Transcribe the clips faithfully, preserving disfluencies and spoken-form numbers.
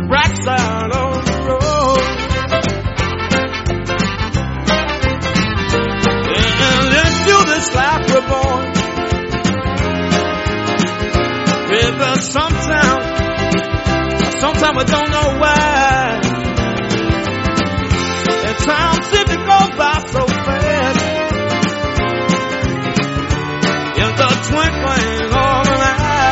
cracks out on the road. And into this life we're born, with us sometimes, sometimes we don't know why. At times it goes by so fast, in the twinkling of an eye.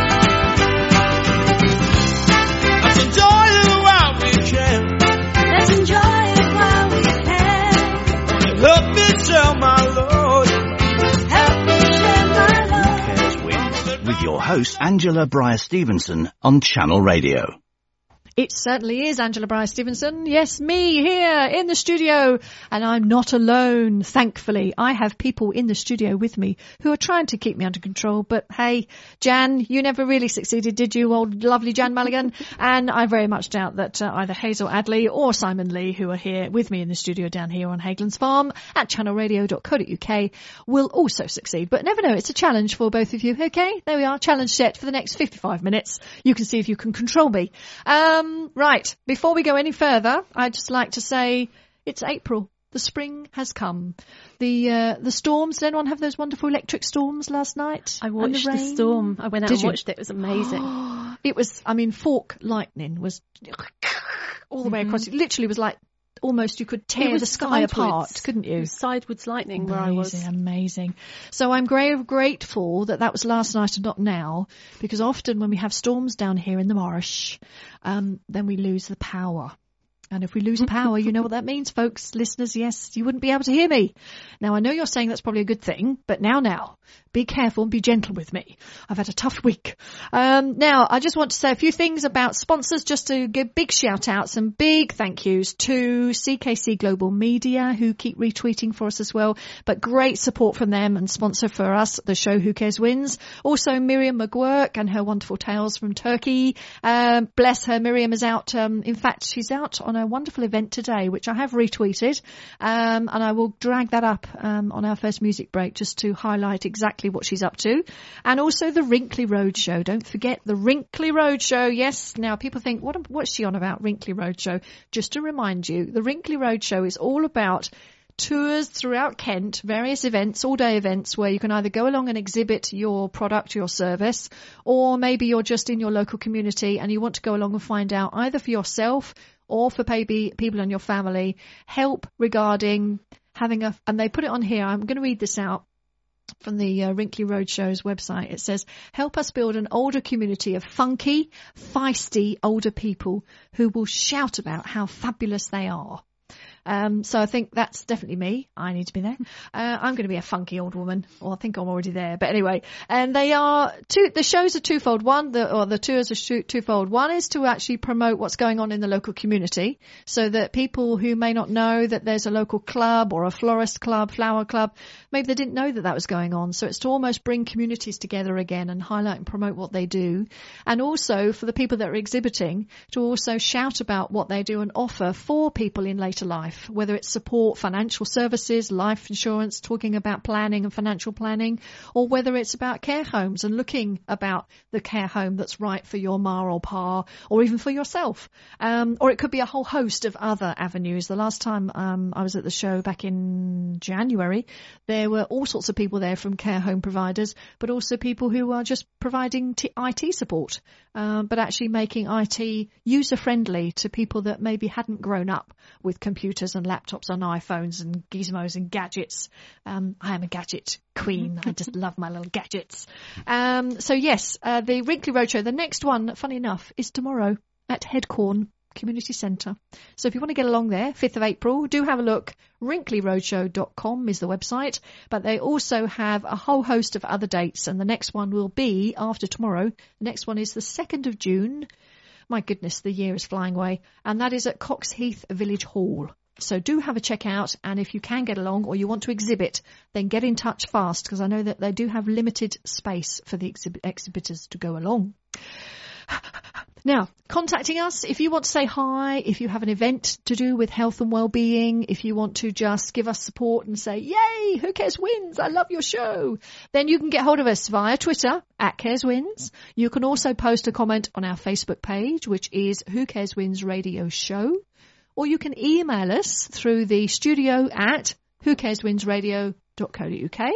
Let's enjoy it while we can. Let's enjoy it while we can. Help me share my load. Help me share my love. Who Cares Wins? With your host, Angela Breyer-Stevenson on Channel Radio. It certainly is Angela Breyer-Stevenson. Yes, me here in the studio. And I'm not alone, thankfully. I have people in the studio with me who are trying to keep me under control. But hey, Jan, you never really succeeded, did you, old lovely Jan Mulligan? And I very much doubt that uh, either Hazel Adley or Simon Lee, who are here with me in the studio down here on Hagelands Farm at channel radio dot co dot uk, will also succeed. But never know, it's a challenge for both of you. Okay, there we are, challenge set for the next fifty-five minutes. You can see if you can control me. Um, Right, before we go any further, I'd just like to say it's April. The spring has come. The uh, the storms, did anyone have those wonderful electric storms last night? I watched the, the storm. I went out Did and you? watched it. It was amazing. It was, I mean, fork lightning was all the way Mhm. across. It literally was like almost you could tear was the sky sideways. apart, couldn't It you? was sideways lightning where I was. Amazing, amazing. So I'm gra- grateful that that was last night and not now, because often when we have storms down here in the marsh, um, then we lose the power. And if we lose power, you know what that means, folks, listeners. Yes, you wouldn't be able to hear me. Now, I know you're saying that's probably a good thing, but now, now, be careful and be gentle with me. I've had a tough week. Um, now, I just want to say a few things about sponsors, just to give big shout outs and big thank yous to C K C Global Media, who keep retweeting for us as well. But great support from them and sponsor for us, the show Who Cares Wins. Also, Miriam McGuirk and her wonderful tales from Turkey. Um, bless her, Miriam is out. Um, in fact, she's out on a wonderful event today, which I have retweeted, um, and I will drag that up um, on our first music break just to highlight exactly what she's up to. And also the Wrinkly Road Show. Don't forget the Wrinkly Road Show. Yes, now people think, what what's she on about, Wrinkly Road Show? Just to remind you, the Wrinkly Road Show is all about tours throughout Kent, various events, all-day events where you can either go along and exhibit your product, your service, or maybe you're just in your local community and you want to go along and find out either for yourself or for maybe people in your family, help regarding having a, and they put it on here, I'm going to read this out from the uh, Wrinkly Roadshow's website. It says, help us build an older community of funky, feisty older people who will shout about how fabulous they are. Um, so I think that's definitely me. I need to be there. Uh, I'm going to be a funky old woman, or I think I'm already there. But anyway, and they are two, the shows are twofold. One, the, or the tours are two, twofold. One is to actually promote what's going on in the local community so that people who may not know that there's a local club or a florist club, flower club, maybe they didn't know that that was going on. So it's to almost bring communities together again and highlight and promote what they do. And also for the people that are exhibiting to also shout about what they do and offer for people in later life. Whether it's support, financial services, life insurance, talking about planning and financial planning, or whether it's about care homes and looking about the care home that's right for your ma or pa, or even for yourself. Um, or it could be a whole host of other avenues. The last time um, I was at the show back in January, there were all sorts of people there from care home providers, but also people who are just providing t- I T support, uh, but actually making I T user-friendly to people that maybe hadn't grown up with computers and laptops on iPhones and gizmos and gadgets. Um, I am a gadget queen. I just love my little gadgets. Um, so yes, uh, the Wrinkly Roadshow, the next one, funny enough, is tomorrow at Headcorn Community Centre. So if you want to get along there, fifth of April, do have a look. wrinkly roadshow dot com is the website, but they also have a whole host of other dates, and the next one will be after tomorrow. The next one is the second of June. My goodness, the year is flying away. And that is at Coxheath Village Hall. So do have a check out, and if you can get along or you want to exhibit, then get in touch fast, because I know that they do have limited space for the exhib- exhibitors to go along. Now, contacting us, if you want to say hi, if you have an event to do with health and well-being, if you want to just give us support and say, yay, Who Cares Wins, I love your show, then you can get hold of us via Twitter, at Cares Wins. You can also post a comment on our Facebook page, which is Who Cares Wins Radio Show. Or you can email us through the studio at who cares wins radio dot co dot uk.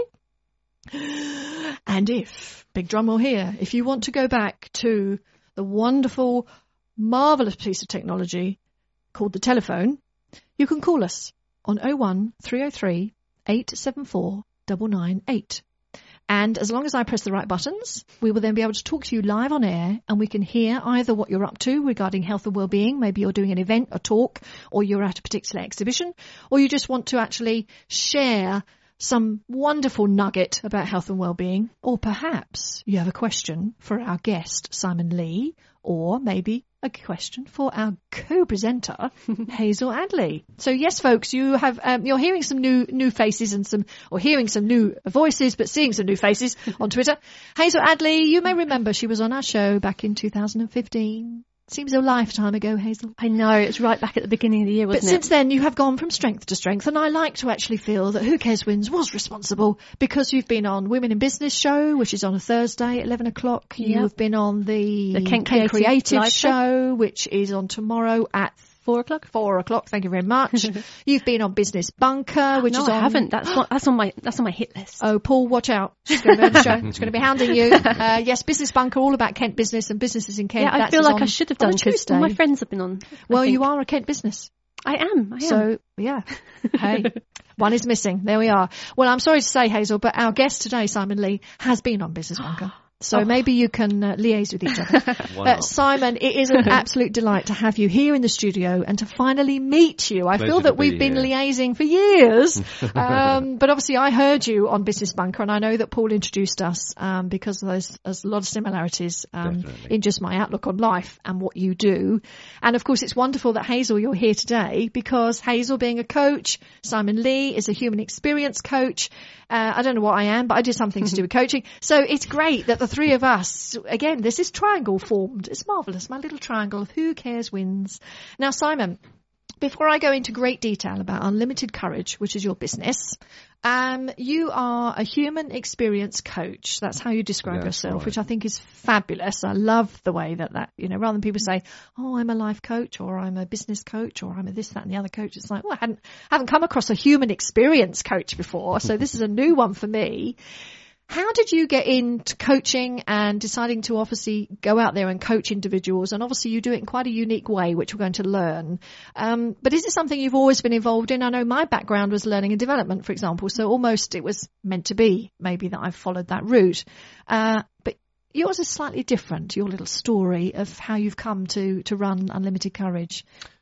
And if, big drum roll here, if you want to go back to the wonderful, marvellous piece of technology called the telephone, you can call us on oh one three oh three eight seven four nine nine eight. And as long as I press the right buttons, we will then be able to talk to you live on air, and we can hear either what you're up to regarding health and well-being. Maybe you're doing an event, a talk, or you're at a particular exhibition, or you just want to actually share some wonderful nugget about health and well-being, or perhaps you have a question for our guest, Simon Lee, or maybe a question for our co-presenter, Hazel Adley. So yes, folks, you have, um, you're hearing some new, new faces and some, or hearing some new voices, but seeing some new faces on Twitter. Hazel Adley, you may remember she was on our show back in two thousand fifteen. Seems a lifetime ago, Hazel. I know, it's right back at the beginning of the year, wasn't but it? But since then, you have gone from strength to strength, and I like to actually feel that Who Cares Wins was responsible, because you've been on Women in Business show, which is on a Thursday at eleven o'clock. Yep. You've been on the, the Kent Kent Creative, Creative Live show, which is on tomorrow at Four o'clock? Four o'clock, thank you very much. You've been on Business Bunker, which no, is on... I haven't. That's, what, that's, on my, that's on my hit list. Oh, Paul, watch out. She's going to be on the show. She's going to be hounding you. Uh, yes, Business Bunker, all about Kent business and businesses in Kent. Yeah, I That's feel like on, I should have done, because all my friends have been on. Well, I you are a Kent business. I am, I am. So, yeah. Hey, one is missing. There we are. Well, I'm sorry to say, Hazel, but our guest today, Simon Lee, has been on Business Bunker. So oh. maybe you can uh, liaise with each other. Uh, Simon, it is an absolute delight to have you here in the studio and to finally meet you. I Pleasure feel that to be we've been here. liaising for years. um, but obviously I heard you on Business Bunker, and I know that Paul introduced us um, because there's, there's a lot of similarities um, in just my outlook on life and what you do. And of course, it's wonderful that Hazel, you're here today, because Hazel being a coach, Simon Lee is a human experience coach. Uh, I don't know what I am, but I do something to do with coaching. So it's great that the three of us, again, this is triangle formed. It's marvellous. My little triangle of Who Cares Wins. Now, Simon, before I go into great detail about Unlimited Courage, which is your business, um, you are a human experience coach. That's how you describe That's yourself, right. which I think is fabulous. I love the way that that, you know, rather than people say, oh, I'm a life coach, or I'm a business coach, or I'm a this, that, and the other coach. It's like, well, I hadn't, haven't come across a human experience coach before, so this is a new one for me. How did you get into coaching and deciding to obviously go out there and coach individuals? And obviously you do it in quite a unique way, which we're going to learn. Um, but is it something you've always been involved in? I know my background was learning and development, for example. So almost it was meant to be maybe that I've followed that route. Uh, but yours is slightly different, your little story of how you've come to, to run Unlimited Courage.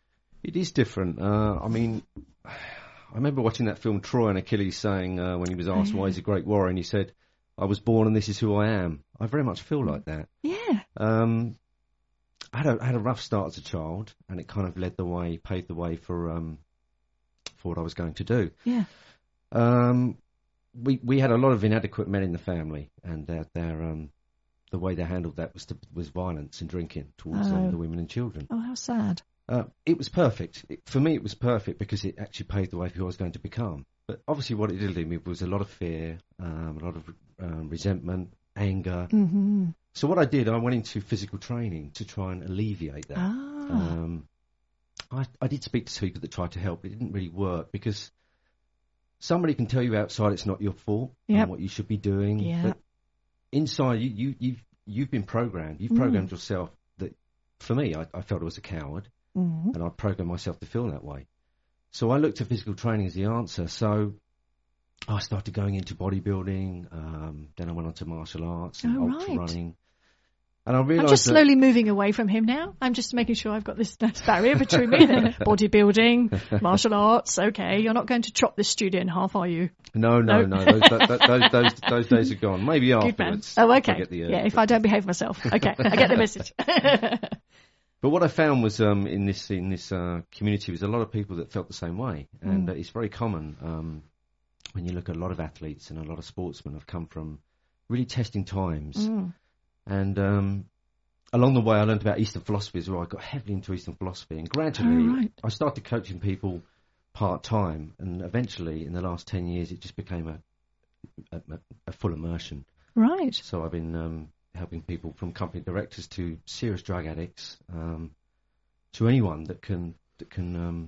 It is different. Uh, I mean, I remember watching that film Troy and Achilles saying, uh, when he was asked Oh, yeah. why he's a great warrior, and he said, I was born and this is who I am. I very much feel like that. Yeah. Um, I had a, I had a rough start as a child, and it kind of led the way, paved the way for um, for what I was going to do. Yeah. Um, we we had a lot of inadequate men in the family, and their, their um, the way they handled that was to, was violence and drinking towards Oh. um, the women and children. Oh, how sad. Uh, it was perfect. It, for me, it was perfect because it actually paved the way for who I was going to become. But obviously what it did leave me was a lot of fear, um, a lot of um, resentment, anger. Mm-hmm. So what I did, I went into physical training to try and alleviate that. Ah. Um, I, I did speak to people that tried to help, but it didn't really work because somebody can tell you outside it's not your fault Yep. and what you should be doing. Yeah. But inside, you, you, you've, you've been programmed. You've Mm. programmed yourself that, for me, I, I felt I was a coward. Mm-hmm. And I programmed myself to feel that way. So I looked at physical training as the answer. So I started going into bodybuilding. Um, then I went on to martial arts and Oh, ultra right. running. And I I'm realised just that slowly moving away from him now. I'm just making sure I've got this nice barrier between me and bodybuilding, martial arts. Okay, you're not going to chop this studio in half, are you? no, no, No. no, those, that, that, those, those, those days are gone. Maybe Good man. afterwards. Oh, I okay. get the urge, Yeah, if but- I don't behave myself. Okay, I get the message. But what I found was um, in this in this uh, community was a lot of people that felt the same way, and Mm. uh, it's very common um, when you look at a lot of athletes and a lot of sportsmen have come from really testing times, Mm. and um, along the way, I learned about Eastern philosophy as well. I got heavily into Eastern philosophy, and gradually, Oh, right. I started coaching people part time, and eventually, in the last ten years, it just became a a, a full immersion. Right. So I've been um, helping people from company directors to serious drug addicts, um, to anyone that can that can um,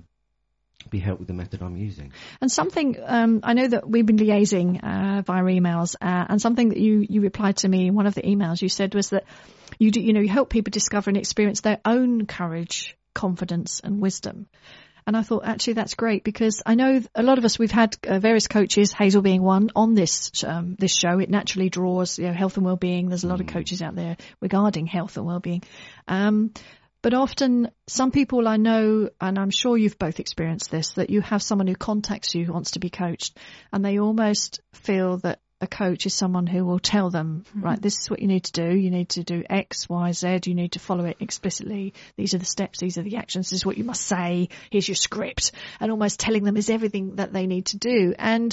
be helped with the method I'm using. And something, um, I know that we've been liaising uh, via emails, uh, and something that you, you replied to me in one of the emails you said was that you do, you know, you help people discover and experience their own courage, confidence and wisdom. And I thought, actually, that's great, because I know a lot of us, we've had uh, various coaches, Hazel being one, on this um, this show. It naturally draws, you know, health and well-being. There's a lot of coaches out there regarding health and well-being. Um, but often some people I know, and I'm sure you've both experienced this, that you have someone who contacts you who wants to be coached, and they almost feel that a coach is someone who will tell them, mm-hmm. right, this is what you need to do. You need to do X, Y, Z. You need to follow it explicitly. These are the steps. These are the actions. This is what you must say. Here's your script. And almost telling them is everything that they need to do. And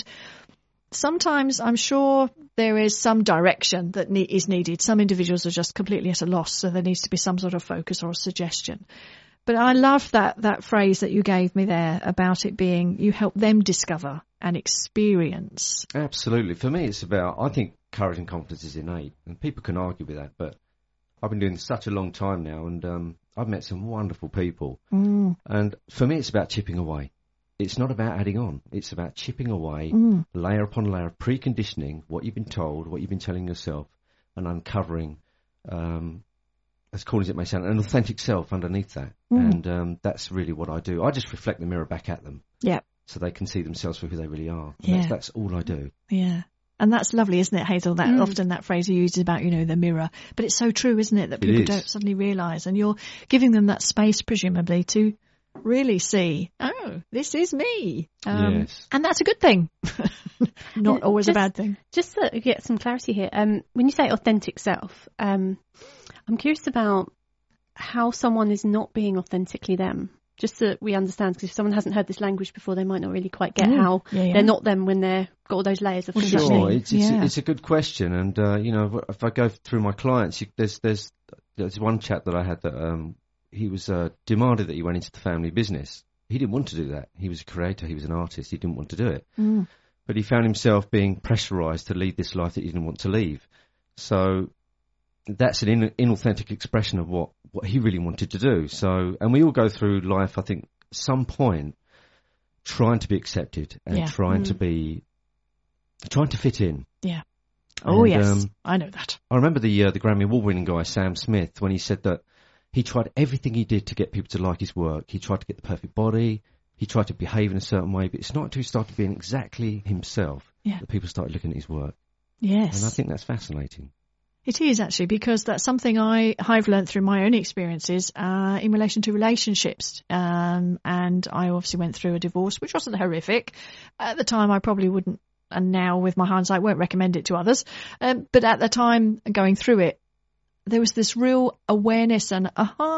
sometimes I'm sure there is some direction that ne- is needed. Some individuals are just completely at a loss. So there needs to be some sort of focus or a suggestion. But I love that, that phrase that you gave me there about it being you help them discover and experience. Absolutely. For me, it's about, I think courage and confidence is innate, and people can argue with that, but I've been doing this such a long time now, and um, I've met some wonderful people. Mm. And for me, it's about chipping away. It's not about adding on. It's about chipping away, Mm. layer upon layer, preconditioning what you've been told, what you've been telling yourself, and uncovering, um, as corny as it may sound, an authentic self underneath that. Mm. And um, that's really what I do. I just reflect the mirror back at them. Yeah. So they can see themselves for who they really are. And Yeah. That's, that's all I do. Yeah. And that's lovely, isn't it, Hazel? That Mm. often that phrase you use about, you know, the mirror. But it's so true, isn't it, that It people is. don't suddenly realise. And you're giving them that space, presumably, to really see, oh, this is me. Um, Yes. And that's a good thing. Not Uh, always a just- bad thing. Just to get some clarity here, um, when you say authentic self, um, I'm curious about how someone is not being authentically them. Just so that we understand, because if someone hasn't heard this language before, they might not really quite get Mm, how yeah, yeah. they're not them when they've got all those layers of What does that conditioning. mean? Sure, it's, it's, Yeah. it's a good question, and uh, you know, if I go through my clients, you, there's there's there's one chap that I had that um, he was uh, demanded that he went into the family business. He didn't want to do that. He was a creator. He was an artist. He didn't want to do it, Mm. but he found himself being pressurised to lead this life that he didn't want to leave. So that's an in, inauthentic expression of what what he really wanted to do. So, and we all go through life, I think, at some point, trying to be accepted and Yeah. trying Mm. to be trying to fit in. Yeah. Oh, And, yes. um, I know that. I remember the uh, the Grammy Award winning guy Sam Smith when he said that he tried everything he did to get people to like his work. He tried to get the perfect body. He tried to behave in a certain way, but it's not until he started being exactly himself Yeah. that people started looking at his work. Yes. And I think that's fascinating. It is actually, because that's something I, I've learned through my own experiences uh, in relation to relationships. Um, and I obviously went through a divorce, which wasn't horrific. At the time, I probably wouldn't, and now with my hindsight, won't recommend it to others. Um, but at the time, going through it, there was this real awareness and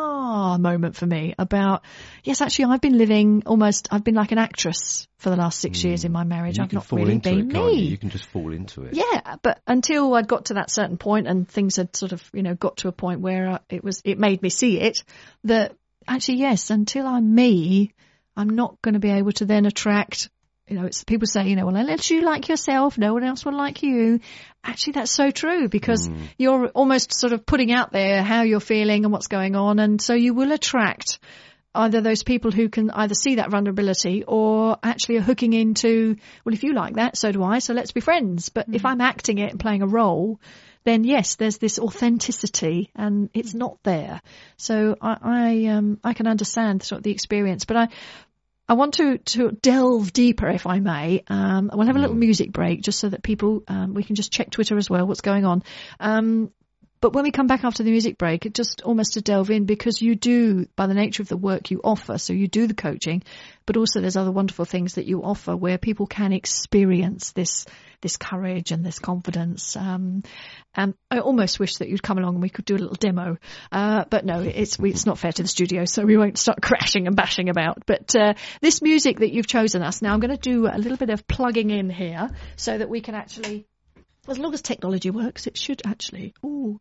aha moment for me about, yes, actually, I've been living almost, I've been like an actress for the last six years in my marriage. You I've can not fall really into been it, can't me. you? You can just fall into it. Yeah, but until I'd got to that certain point and things had sort of, you know, got to a point where uh, it was, it made me see it, that actually, yes, until I'm me, I'm not going to be able to then attract, you know, it's people say, you know, well, unless you like yourself, no one else will like you. Actually, that's so true, because Mm. you're almost sort of putting out there how you're feeling and what's going on. And so you will attract either those people who can either see that vulnerability or actually are hooking into, well, if you like that, so do I, so let's be friends. But if I'm acting it and playing a role, then yes, there's this authenticity and it's not there. So I, I, um, I can understand sort of the experience, but I, I want to, to delve deeper, if I may. Um, we'll have a little music break just so that people, um, we can just check Twitter as well, what's going on. Um, But when we come back after the music break, it just almost to delve in, because you do, by the nature of the work you offer, so you do the coaching, but also there's other wonderful things that you offer where people can experience this this courage and this confidence. Um, and I almost wish that you'd come along and we could do a little demo. Uh, but no, it's we, it's not fair to the studio, so we won't start crashing and bashing about. But uh, this music that you've chosen us, now I'm going to do a little bit of plugging in here so that we can actually, as long as technology works, it should actually... Ooh.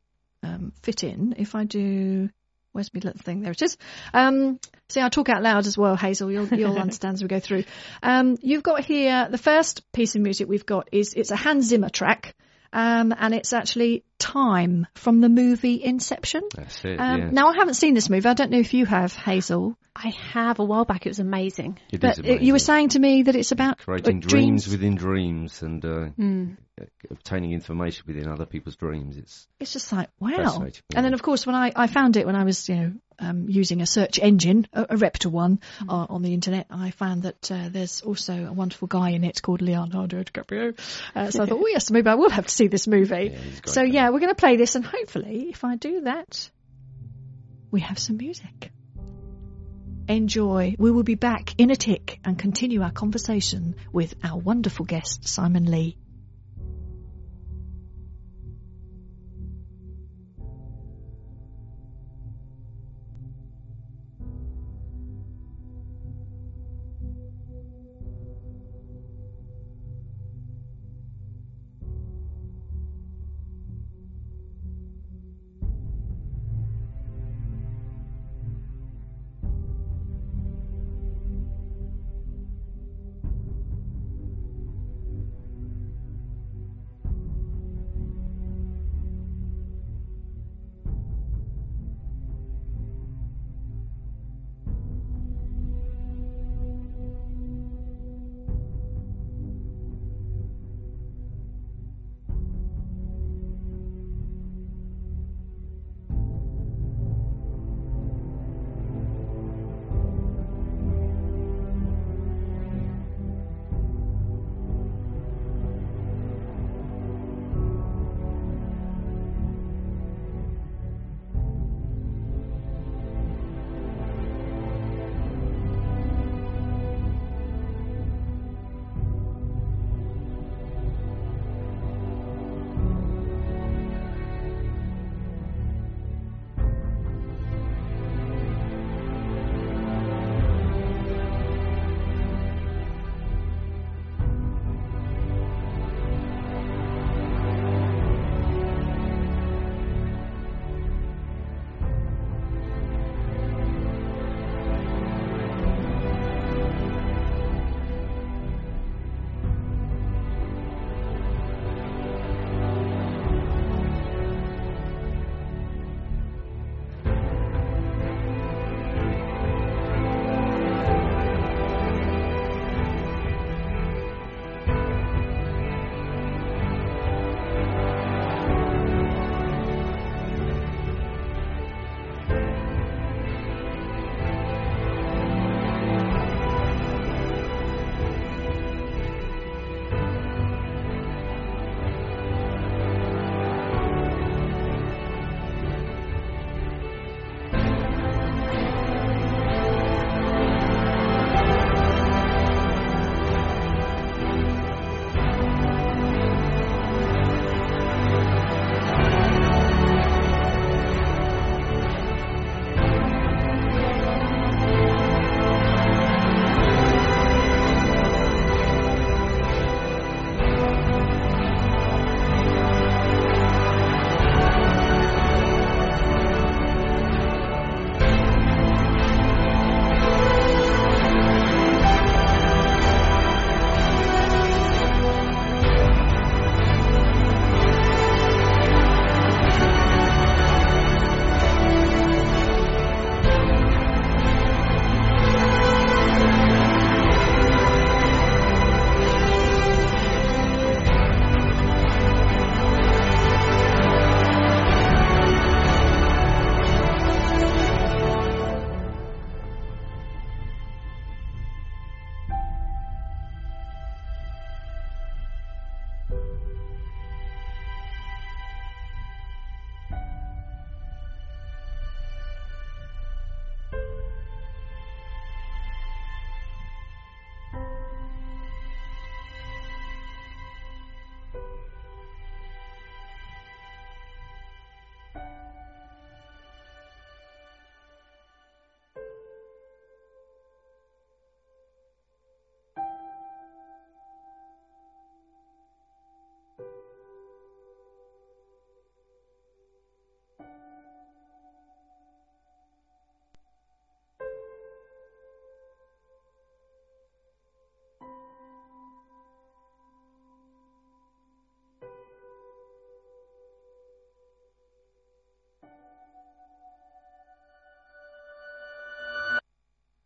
um, fit in. If I do, where's my little thing? There it is. Um, see, I talk out loud as well, Hazel. You'll, you'll understand as we go through. Um, you've got here, the first piece of music we've got is, it's a Hans Zimmer track. Um, and it's actually Time from the movie Inception. That's it, Um, yeah. Now, I haven't seen this movie. I don't know if you have, Hazel. I have a while back. It was amazing. It But is amazing. you were saying to me that it's about creating uh, dreams within dreams and uh, Mm. obtaining information within other people's dreams. It's It's just like, wow. Fascinating, yeah. And then, of course, when I, I found it when I was, you know, um, using a search engine, a, a reputable one, Mm. uh, on the internet, I found that uh, there's also a wonderful guy in it called Leonardo DiCaprio. Uh, so I thought, oh, yes, maybe I will have to see this movie. Yeah, he's a great so, guy. yeah, we're going to play this, and hopefully, if I do that, we have some music. Enjoy. We will be back in a tick and continue our conversation with our wonderful guest, Simon Lee.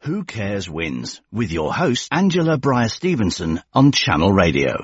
Who Cares Wins with your host Angela Breyer-Stevenson on Channel Radio.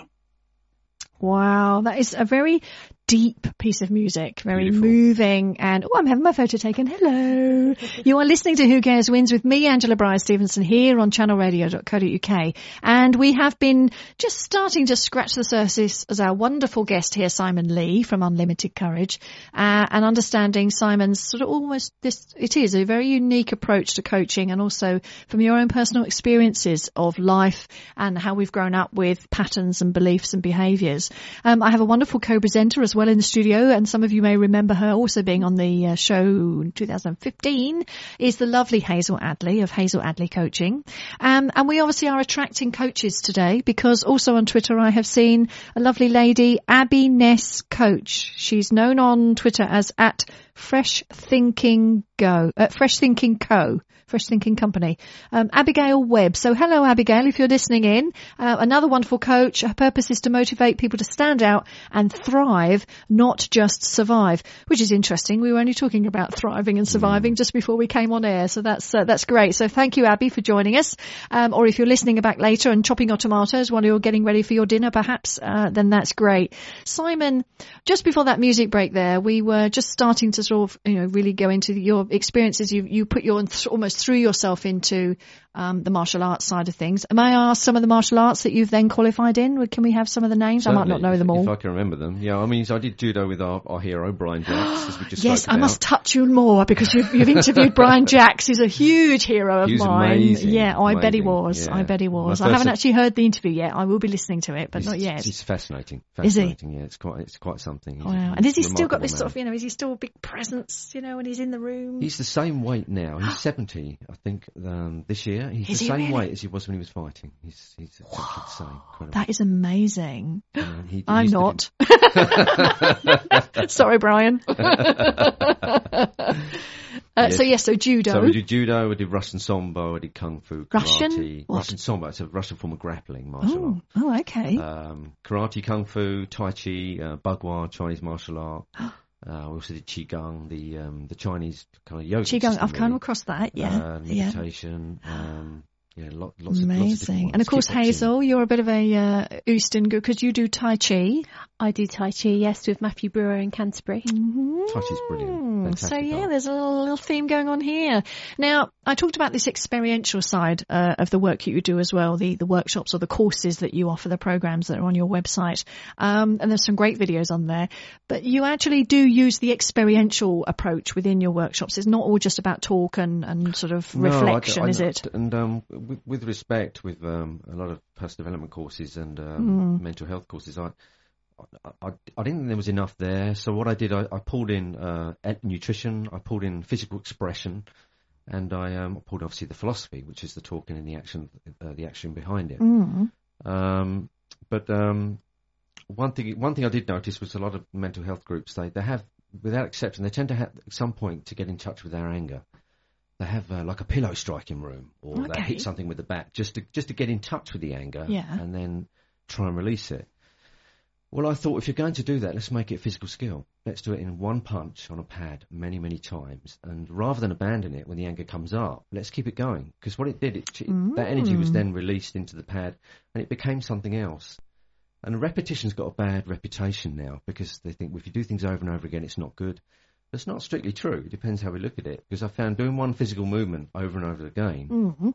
Wow, that is a very deep piece of music, very Beautiful. moving, and oh, I'm having my photo taken. Hello. You are listening to Who Cares Wins with me, Angela Breyer-Stevenson, here on channel radio dot co dot U K. And we have been just starting to scratch the surface as our wonderful guest here, Simon Lee from Unlimited Courage, uh, and understanding Simon's sort of almost this, it is a very unique approach to coaching, and also from your own personal experiences of life and how we've grown up with patterns and beliefs and behaviours. Um, I have a wonderful co-presenter as well in the studio, and some of you may remember her also being on the uh, show in two thousand fifteen, is the lovely Hazel Adley of Hazel Adley Coaching. Um, and we obviously are attracting coaches today because also on Twitter I have seen a lovely lady, Abby Ness Coach. She's known on Twitter as at Fresh Thinking Go, uh, Fresh Thinking Co. Fresh Thinking Company. Um, Abigail Webb. So hello, Abigail, if you're listening in. Uh, another wonderful coach. Her purpose is to motivate people to stand out and thrive, not just survive, which is interesting. We were only talking about thriving and surviving mm. just before we came on air. So that's, uh, that's great. So thank you, Abby, for joining us. Um, or if you're listening back later and chopping your tomatoes while you're getting ready for your dinner, perhaps, uh, then that's great. Simon, just before that music break there, we were just starting to sort of, you know, really go into your experiences. You, you put your almost threw yourself into um, the martial arts side of things. May I ask some of the martial arts that you've then qualified in? Can we have some of the names? Certainly, I might not know if, them all. If I can remember them. Yeah, I mean, I did judo with our, our hero, Brian Jacks, as we just Yes, spoke I about. must touch you more because you've, you've interviewed Brian Jacks, who's a huge hero of He was mine. amazing, Yeah, oh, I bet he amazing, was. yeah. I bet he was. My I haven't first- actually heard the interview yet. I will be listening to it, but It's, not yet. it's fascinating. Is he? Fascinating, yeah. It's quite, it's quite something. He's Wow. a And has he still got remarkable this man. sort of, you know, is he still a big presence, you know, when he's in the room? He's the same weight now. He's seventy, I think, um, this year. He's Is the he same really? weight as he was when he was fighting. He's, he's exactly the same. Incredible. That is amazing. You know, he- he I'm used to not. do- Sorry, Brian. Uh, Yes. So yes, so judo. So we did judo, we did Russian Sambo, I did Kung Fu, karate. Russian? What? Russian Sambo, it's a Russian form of grappling martial oh, oh, okay. art. Um, karate, Kung Fu, Tai Chi, uh, Bagua, Chinese martial art. Uh, we also did Qigong, the um, the Chinese kind of yoga Qigong, system, I've come really. across that, yeah. Uh, yeah. meditation, um, yeah, lot, lots of lots of different Amazing. ones. And of course, Kickboxing. Hazel, you're a bit of a uh, Eastern good because you do Tai Chi. I do Tai Chi, yes, with Matthew Brewer in Canterbury. Tai Chi's brilliant. Mm, So Fantastic yeah, art. there's a little, little theme going on here. Now, I talked about this experiential side uh, of the work that you do as well, the, the workshops or the courses that you offer, the programs that are on your website. Um, and there's some great videos on there. But you actually do use the experiential approach within your workshops. It's not all just about talk and, and sort of No, I d- reflection, I is know. it? And um, with, with respect, with um, a lot of personal development courses and um, Mm. mental health courses, I, I, I, I didn't think there was enough there. So what I did, I, I pulled in uh, ed- nutrition, I pulled in physical expression, and I um, pulled obviously the philosophy, which is the talking and the action, uh, the action behind it. Mm. Um, but um, one thing, one thing I did notice was a lot of mental health groups. They, they have, without exception, they tend to have at some point to get in touch with their anger. They have uh, like a pillow striking room, or Okay. they hit something with the bat just to just to get in touch with the anger, Yeah. and then try and release it. Well, I thought if you're going to do that, let's make it a physical skill. Let's do it in one punch on a pad many, many times. And rather than abandon it when the anger comes up, let's keep it going. Because what it did, it, it, that energy was then released into the pad and it became something else. And repetition's got a bad reputation now because they think well, if you do things over and over again, it's not good. That's not strictly true. It depends how we look at it. Because I found doing one physical movement over and over again Mm-hmm.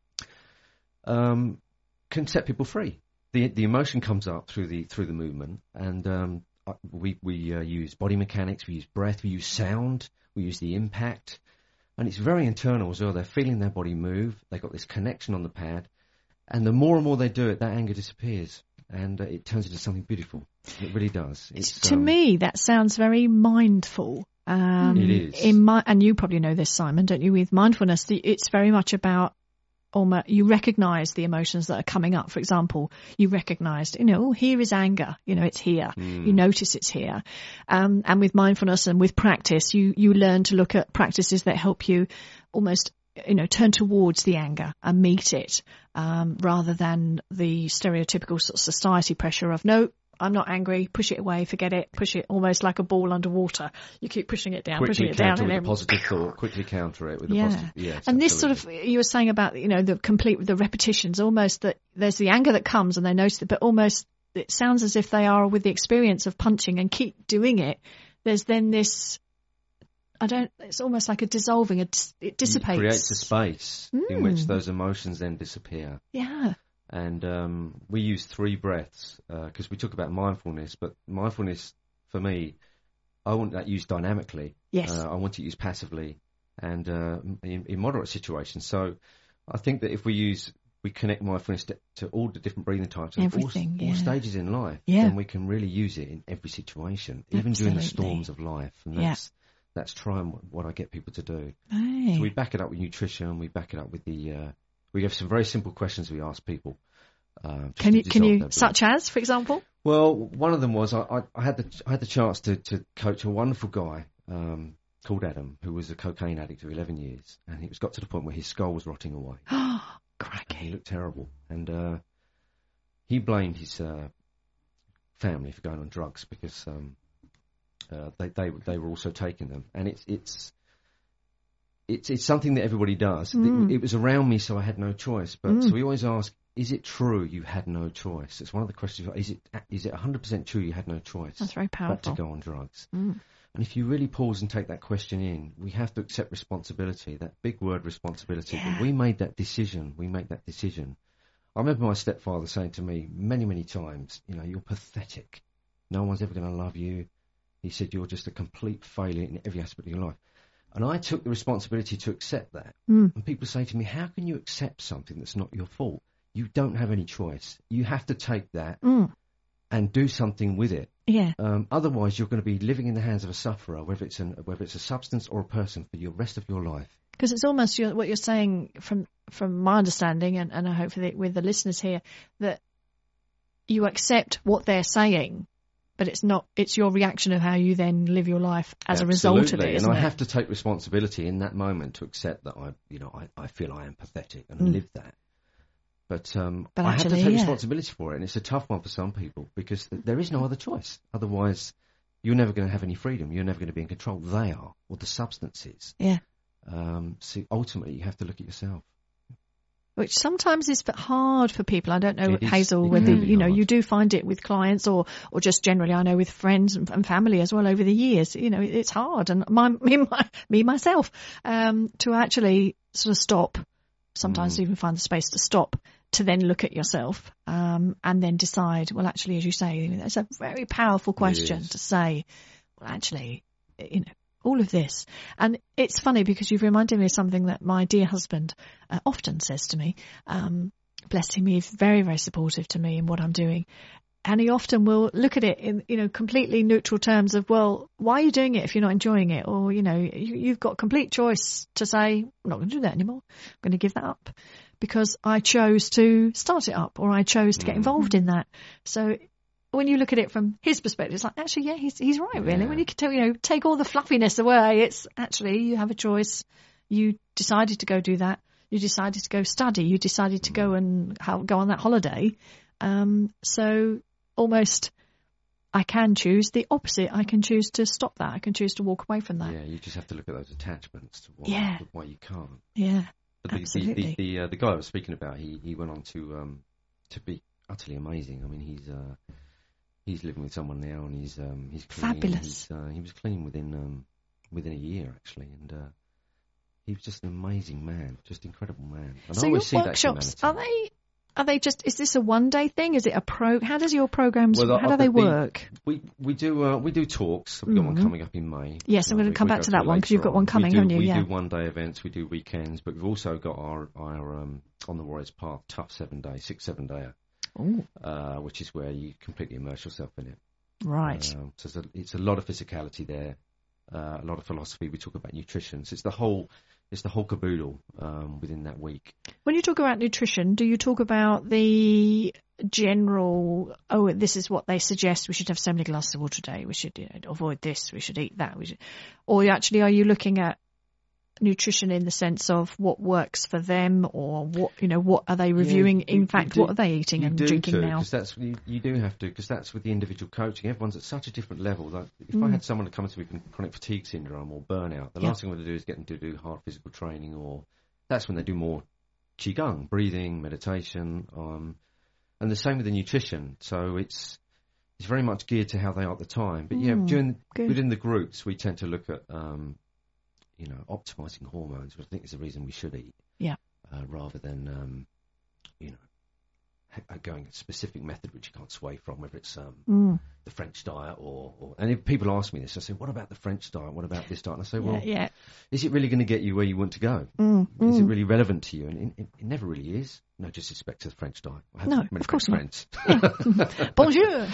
um, can set people free. The the emotion comes up through the through the movement, and um, I- we we uh, use body mechanics, we use breath, we use sound, we use the impact, and it's very internal as well. They're feeling their body move. They've got this connection on the pad, and the more and more they do it, that anger disappears, and uh, it turns into something beautiful. It really does. It's, To um, me, that sounds very mindful. Um, It is. In my, and you probably know this, Simon, don't you? With mindfulness, the, it's very much about almost, you recognise the emotions that are coming up. For example, you recognise, you know, oh, here is anger. You know, it's here. Mm. You notice it's here. Um, and with mindfulness and with practice, you you learn to look at practices that help you almost, you know, turn towards the anger and meet it, um, rather than the stereotypical sort of society pressure of, no, I'm not angry. Push it away. Forget it. Push it almost like a ball underwater. You keep pushing it down, quickly pushing it down, counter and with then a positive thought. Quickly counter it with yeah. a positive. Yes, and this sort absolutely. of, you were saying about, you know, the complete, the repetitions, almost that there's the anger that comes and they notice it, but almost it sounds as if they are with the experience of punching and keep doing it. There's then this, I don't, it's almost like a dissolving, it, it dissipates. It creates a space Mm. in which those emotions then disappear. Yeah. And um, we use three breaths because uh, we talk about mindfulness, but mindfulness for me, I want that used dynamically. Yes. Uh, I want it used passively and uh, in, in moderate situations. So I think that if we use, we connect mindfulness to, to all the different breathing types and Everything, all, yeah. all stages in life, Yeah. then we can really use it in every situation, even during the Absolutely. storms of life. And Yeah. that's that's trying what, what I get people to do. Hey. So we back it up with nutrition. We back it up with the. Uh, we have some very simple questions we ask people. Uh, just Can to you, can dissolve you, their such as, for example? Well, one of them was I, I, I had the I had the chance to, to coach a wonderful guy um, called Adam, who was a cocaine addict for eleven years, and he was got to the point where his skull was rotting away. Oh, And he crikey. looked terrible, and uh, he blamed his uh, family for going on drugs because um, uh, they they they were also taking them, and it's it's. It's it's something that everybody does. Mm. It, it was around me, so I had no choice. But Mm. so we always ask: is it true you had no choice? It's one of the questions. Is it is it one hundred percent true you had no choice That's very but powerful. to go on drugs? Mm. And if you really pause and take that question in, we have to accept responsibility. That big word, responsibility. Yeah. But we made that decision. We make that decision. I remember my stepfather saying to me many, many times, "You know, you're pathetic. No one's ever going to love you." He said, "You're just a complete failure in every aspect of your life." And I took the responsibility to accept that. Mm. And people say to me, how can you accept something that's not your fault? You don't have any choice. You have to take that Mm. and do something with it. Yeah. Um, otherwise, you're going to be living in the hands of a sufferer, whether it's, an, whether it's a substance or a person, for the rest of your life. Because it's almost your, what you're saying from from my understanding, and, and I hope for the, with the listeners here, that you accept what they're saying, but it's not, it's your reaction of how you then live your life as a result of Absolutely. it, isn't and I it? have to take responsibility in that moment to accept that I, you know, I, I feel I am pathetic and Mm. live that. But, um, But I have to actually, take yeah. responsibility for it, and it's a tough one for some people because th- there is no other choice. Otherwise, you're never going to have any freedom. You're never going to be in control. They are, or the substances. Yeah. Um, so ultimately, you have to look at yourself. Which sometimes is a bit hard for people. I don't know, It is- Hazel, it whether, can be you know, hard. you do find it with clients or, or just generally, I know with friends and, and family as well over the years. You know, it, it's hard. And my, me, my, me myself, um, to actually sort of stop, sometimes Mm. even find the space to stop, to then look at yourself, um, and then decide, well, actually, as you say, that's a very powerful question is. to say, well, actually, you know, all of this. And it's funny because you've reminded me of something that my dear husband uh, often says to me. Um, bless him, he's very, very supportive to me in what I'm doing. And he often will look at it in, you know, completely neutral terms of, well, why are you doing it if you're not enjoying it? Or, you know, you, you've got complete choice to say, I'm not going to do that anymore. I'm going to give that up because I chose to start it up, or I chose to get involved in that. So when you look at it from his perspective, it's like, actually, yeah, he's he's right, really. Yeah. When you can tell, you know, take all the fluffiness away, it's actually, you have a choice. You decided to go do that. You decided to go study. You decided to go and how, go on that holiday. Um, so almost I can choose the opposite. I can choose to stop that. I can choose to walk away from that. Yeah, you just have to look at those attachments to why, Yeah. why you can't. Yeah, But the, the, absolutely. the, the, uh, the guy I was speaking about, he, he went on to um, to be utterly amazing. I mean, he's uh, he's living with someone now, and he's um, he's clean. Fabulous. He's, uh, he was clean within um, within a year actually, and uh, he was just an amazing man, just incredible man. And So I your always see that workshops, are humanity. they, are they just, is this a one day thing? Is it a pro, how does your programs, Well, how I- do they the- the- work? We we do uh, we do talks. We've got one Mhm. coming up in May. Yes, I'm Uh, gonna we- come we back go to that it one, 'cause you've later got one on. coming, we do, haven't you? We Yeah. do one day events, we do weekends, but we've also got our our um, on the Warriors Path tough seven day, six seven day, Oh, uh, which is where you completely immerse yourself in it. right. Um, so it's a, it's a lot of physicality there, uh, a lot of philosophy. We talk about nutrition. So it's the whole, it's the whole caboodle um, within that week. When you talk about nutrition, do you talk about the general, oh, this is what they suggest, we should have so many glasses of water a day, we should, you know, avoid this, we should eat that, we should, or actually are you looking at nutrition in the sense of what works for them, or what, you know, what are they reviewing? Yeah, you- in fact, you do- what are they eating you and do drinking too, now? 'cause that's you, you do have to, because that's with the individual coaching. Everyone's at such a different level. Like if I had someone to come to me with chronic fatigue syndrome or burnout, the Yeah. last thing I'm going to do is get them to do hard physical training, or that's when they do more qigong, breathing, meditation, um, and the same with the nutrition. So it's it's very much geared to how they are at the time. But yeah, Mm, during good. within the groups, we tend to look at um, you know, optimizing hormones, which I think is the reason we should eat. Yeah. Uh, rather than, um, you know, ha- going a specific method which you can't sway from, whether it's um, Mm. the French diet or, or... And if people ask me this, I say, what about the French diet? What about this diet? And I say, well, Yeah, yeah. is it really going to get you where you want to go? Mm, Is it mm. really relevant to you? And it, it, it never really is. No disrespect to the French diet. I have No, many of course French not. friends. Bonjour.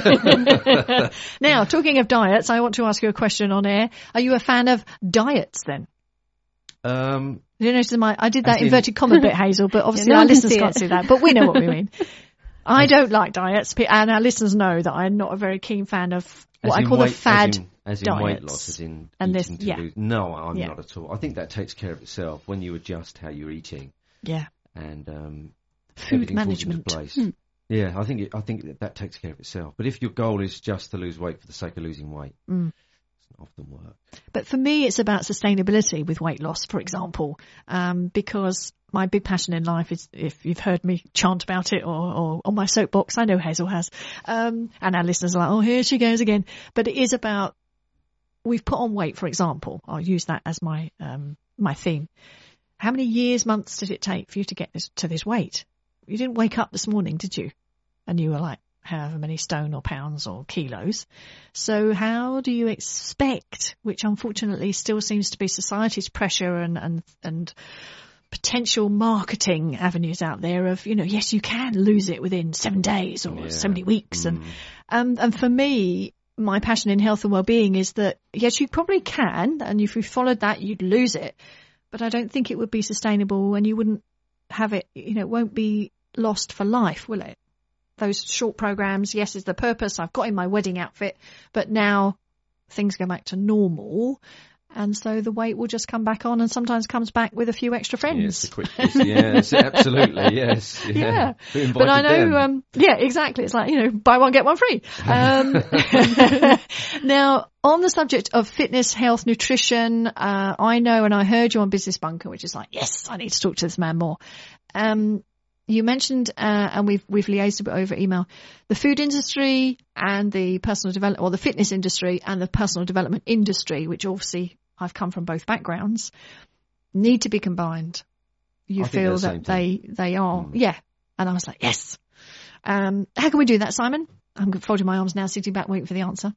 Now, talking of diets, I want to ask you a question on air. Are you a fan of diets then? um, You notice my, I did As that in- inverted comma bit, Hazel, but obviously no our one can listeners see can't it. see that, but we know what we mean. I don't like diets, pe- and our listeners know that I'm not a very keen fan of what as I in call weight, the fad as in, as in weight diets. loss, as in And this- eating to yeah. lose. No, I'm Yeah. not at all. I think that takes care of itself when you adjust how you're eating Yeah. and um, Food everything falls into management. place. Hmm. Yeah, I think it, I think that, that takes care of itself. But if your goal is just to lose weight for the sake of losing weight, Mm. it doesn't often work. But for me, it's about sustainability with weight loss, for example, um, because my big passion in life is, if you've heard me chant about it or, or on my soapbox, I know Hazel has, um, and our listeners are like, oh, here she goes again. But it is about, we've put on weight, for example. I'll use that as my um, my theme. How many years, months did it take for you to get this to this weight? You didn't wake up this morning, did you? And you were like, however many stone or pounds or kilos. So how do you expect, which unfortunately still seems to be society's pressure and, and, and potential marketing avenues out there of, you know, yes, you can lose it within seven days or Yeah. so many weeks. And, Mm. um, and for me, my passion in health and well-being is that, yes, you probably can. And if you followed that, you'd lose it. But I don't think it would be sustainable, and you wouldn't have it, you know, it won't be lost for life, will it? Those short programs, yes, is the purpose. I've got in my wedding outfit, but now things go back to normal. And so the weight will just come back on, and sometimes comes back with a few extra friends. Yes, the quick, yes, absolutely, yes. Yeah. Yeah. Who But I invited know, them? um, yeah, exactly. It's like, you know, buy one, get one free. Um, now, on the subject of fitness, health, nutrition, uh, I know, and I heard you on Business Bunker, which is like, yes, I need to talk to this man more. Um, you mentioned, uh, and we've, we've liaised a bit over email, the food industry and the personal development, or the fitness industry and the personal development industry, which obviously I've come from both backgrounds, need to be combined. You I think feel they're the that same they, they are. Mm. Yeah. And I was like, yes. Um, how can we do that, Simon? I'm folding my arms now, sitting back, waiting for the answer.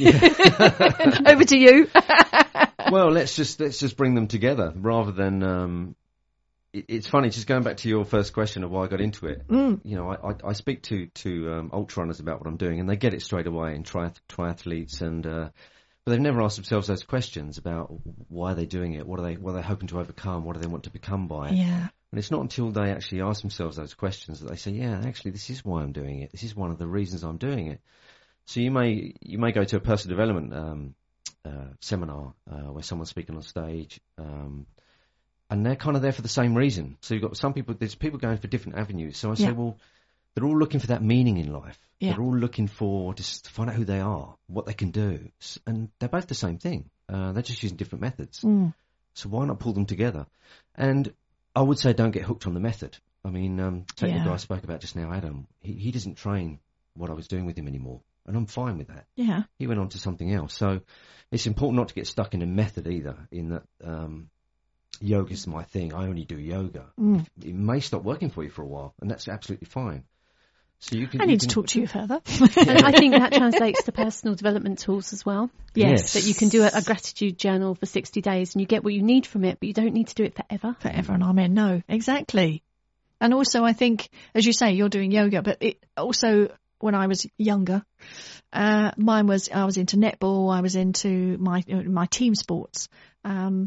Over to you. Well, let's just let's just bring them together rather than. Um, it, it's funny, just going back to your first question of why I got into it. Mm. You know, I, I, I speak to to um, ultra runners about what I'm doing, and they get it straight away. And triath- triathletes, and uh, but they've never asked themselves those questions about why they're doing it, what are they what are they hoping to overcome, what do they want to become by it. Yeah. And it's not until they actually ask themselves those questions that they say, yeah, actually, this is why I'm doing it. This is one of the reasons I'm doing it. So you may you may go to a personal development um, uh, seminar uh, where someone's speaking on stage, um, and they're kind of there for the same reason. So you've got some people, there's people going for different avenues. So I say, Yeah. well, they're all looking for that meaning in life. Yeah. They're all looking for just to find out who they are, what they can do. S- And they're both the same thing. Uh, they're just using different methods. Mm. So why not pull them together? And I would say don't get hooked on the method. I mean, um, take Yeah. the guy I spoke about just now, Adam. He, he doesn't train what I was doing with him anymore. And I'm fine with that. Yeah. He went on to something else. So it's important not to get stuck in a method either, in that um, yoga's my thing. I only do yoga. Mm. It may stop working for you for a while, and that's absolutely fine. So you can. I you need to can- talk to you further. And I think that translates to personal development tools as well. Yes. That you can do a, a gratitude journal for sixty days and you get what you need from it, but you don't need to do it forever. Forever and amen. No, exactly. And also, I think, as you say, you're doing yoga, but it also, when I was younger, uh, mine was, I was into netball, I was into my, my team sports. Um,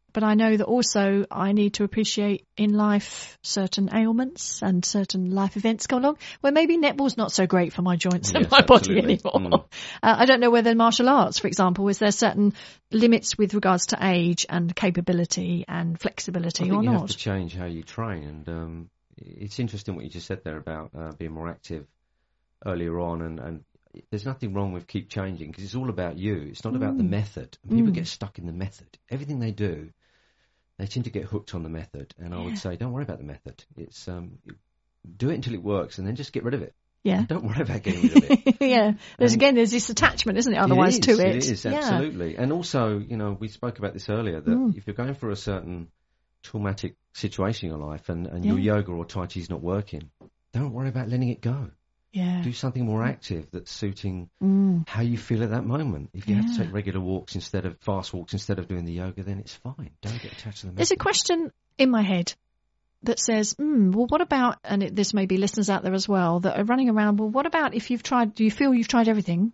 but I know that also I need to appreciate in life certain ailments and certain life events come along where maybe netball's not so great for my joints and Yes, my body absolutely. anymore. Mm. Uh, I don't know whether martial arts, for example, is there certain limits with regards to age and capability and I flexibility think or you not? have to change how you train, and um, it's interesting what you just said there about uh, being more active earlier on, and, and there's nothing wrong with keep changing because it's all about you. It's not about the method. And people Mm. get stuck in the method. Everything they do, they tend to get hooked on the method. And I would say, don't worry about the method. It's um, do it until it works, and then just get rid of it. Yeah. And don't worry about getting rid of it. Yeah. There's And- again, there's this attachment, isn't it? Otherwise, it to is, it. It is, Yeah. absolutely. And also, you know, we spoke about this earlier, that Mm. if you're going through a certain traumatic situation in your life and, and Yeah. your yoga or Tai Chi's not working, don't worry about letting it go. Yeah. Do something more active that's suiting Mm. how you feel at that moment. If you have to Yeah. take regular walks instead of fast walks instead of doing the yoga, then it's fine. Don't get attached to the There's a method. question in my head that says, mm, well, what about, and it, this may be listeners out there as well that are running around, well, what about if you've tried, do you feel you've tried everything?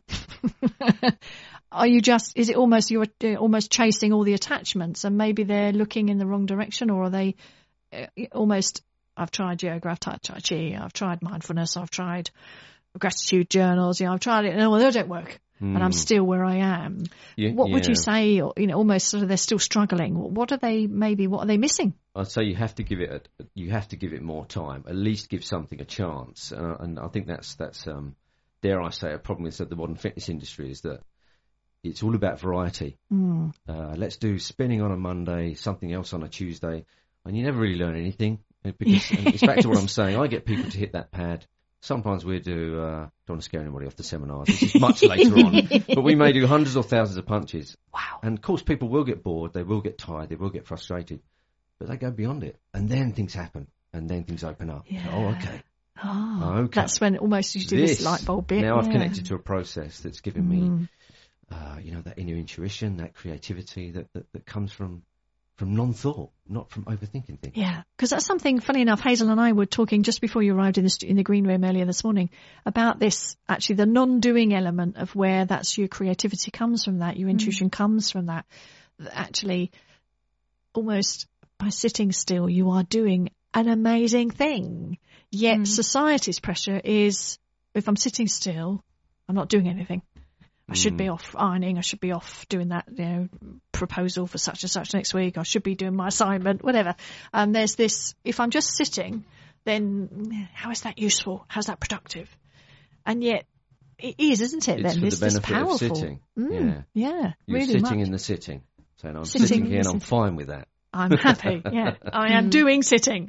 Are you just, is it almost, you're uh, almost chasing all the attachments and maybe they're looking in the wrong direction, or are they uh, almost, I've tried yoga, I've tried Tai Chi, I've tried mindfulness, I've tried gratitude journals, you know, I've tried it, and well, they don't work. And I'm Mm. still where I am. Yeah, What would you yeah. say? Or, you know, almost sort of they're still struggling. What are they? Maybe what are they missing? I'd say you have to give it a, you have to give it more time. At least give something a chance. Uh, and I think that's that's um, dare I say a problem is that the modern fitness industry is that it's all about variety. Mm. Uh, let's do spinning on a Monday, something else on a Tuesday, and you never really learn anything. Because and it's back to what I'm saying. I get people to hit that pad. Sometimes we do, uh, don't want to scare anybody off the seminars. This is much later on. But we may do hundreds or thousands of punches. Wow. And of course people will get bored, they will get tired, they will get frustrated. But they go beyond it. And then things happen. And then things open up. Yeah. Oh, okay. Oh, Okay. that's when almost you do this, light bulb bit. Now I've yeah. connected to a process that's given me, Mm. uh, you know, that inner intuition, that creativity that, that, that comes from, from non-thought, not from overthinking things. Yeah, because that's something, funny enough, Hazel and I were talking just before you arrived in the, st- in the green room earlier this morning about this, actually the non-doing element of where that's your creativity comes from, that your intuition comes from that. That actually, almost by sitting still, you are doing an amazing thing. Yet Mm. society's pressure is, if I'm sitting still, I'm not doing anything. I should be Mm. off ironing. I should be off doing that, you know, proposal for such and such next week. I should be doing my assignment, whatever. And there's this, if I'm just sitting, then how is that useful? How's that productive? And yet it is, isn't it? It's then for it's the this benefit of powerful. sitting. Mm, Yeah. yeah, You're really sitting much. in the sitting. Saying, I'm Sitting sitting, in here the and I'm sit- fine with that. I'm happy. Yeah, I am Mm. doing sitting.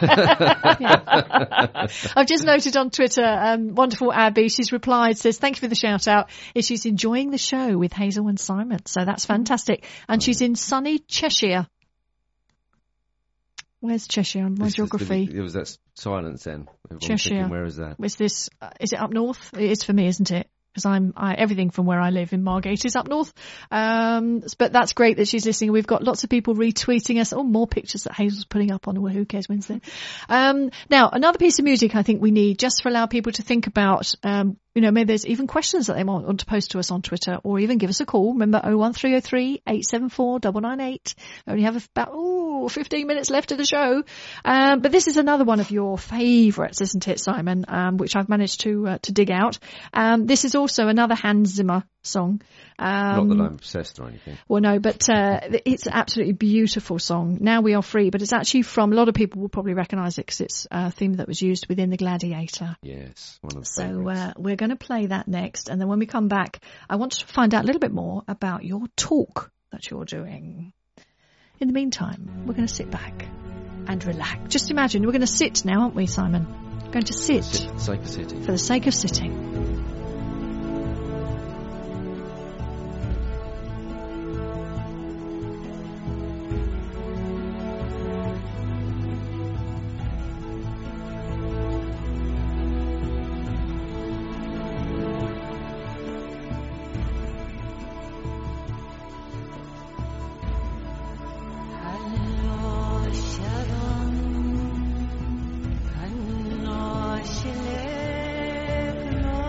I've just noted on Twitter, um, wonderful Abby, she's replied, says, thank you for the shout out. Is she's enjoying the show with Hazel and Simon. So that's fantastic. And she's in sunny Cheshire. Where's Cheshire on my This is- geography? There was that silence then. Everyone Cheshire. thinking, where is that? Is this, uh, is it up north? It is for me, isn't it? Because I'm, I, everything from where I live in Margate is up north. Um, but that's great that she's listening. We've got lots of people retweeting us. Oh, more pictures that Hazel's putting up on, well, who cares Wednesday. Um, now another piece of music I think we need just to allow people to think about, um, you know, maybe there's even questions that they want, want to post to us on Twitter or even give us a call. Remember oh one three oh three, eight seven four, nine nine eight. We only have about, ooh, fifteen minutes left of the show. Um, but this is another one of your favourites, isn't it, Simon? Um, which I've managed to, uh, to dig out. Um, this is also another Hans Zimmer song. Um, Not that I'm obsessed or anything. well, no, but uh, it's an absolutely beautiful song. Now We Are Free, but it's actually from, a lot of people will probably recognise it because it's a theme that was used within The Gladiator. Yes, one of the So favourites. uh, we're going to play that next. And then when we come back, I want to find out a little bit more about your talk that you're doing. In the meantime, we're going to sit back and relax. Just imagine, we're going to sit now, aren't we, Simon? We're going to sit Sit for the sake of sitting. for the sake of sitting. Hello, Sharon. Hello, Shilek,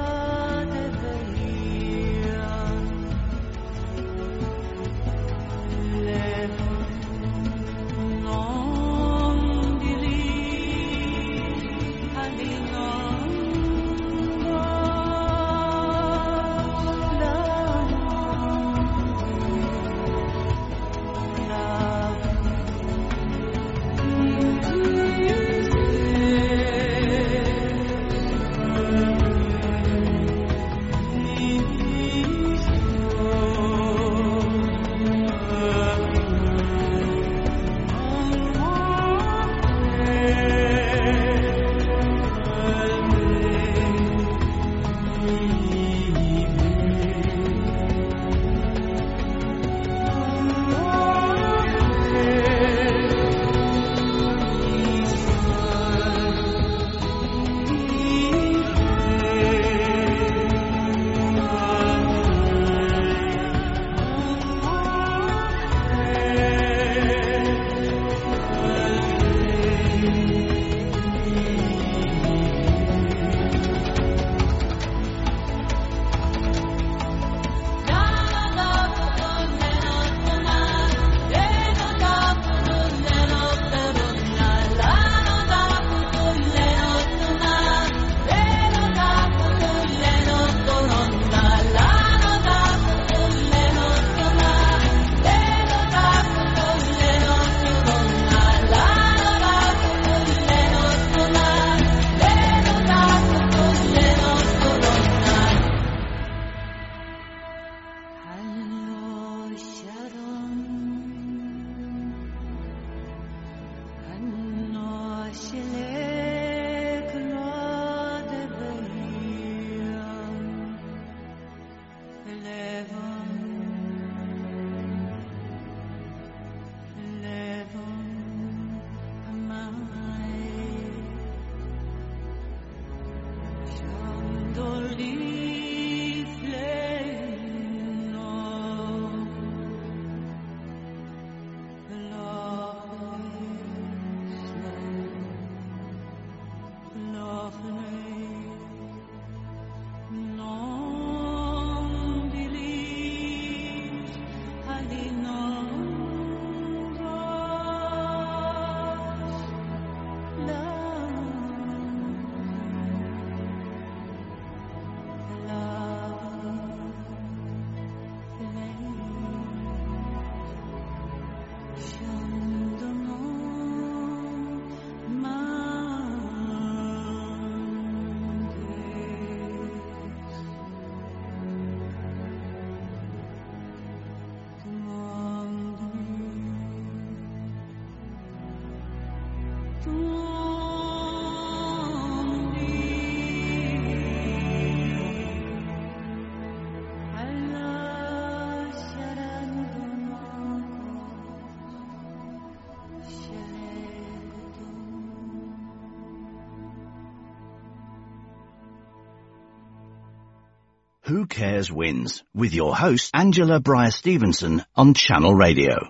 Who Cares Wins with your host Angela Briar Stevenson on Channel Radio.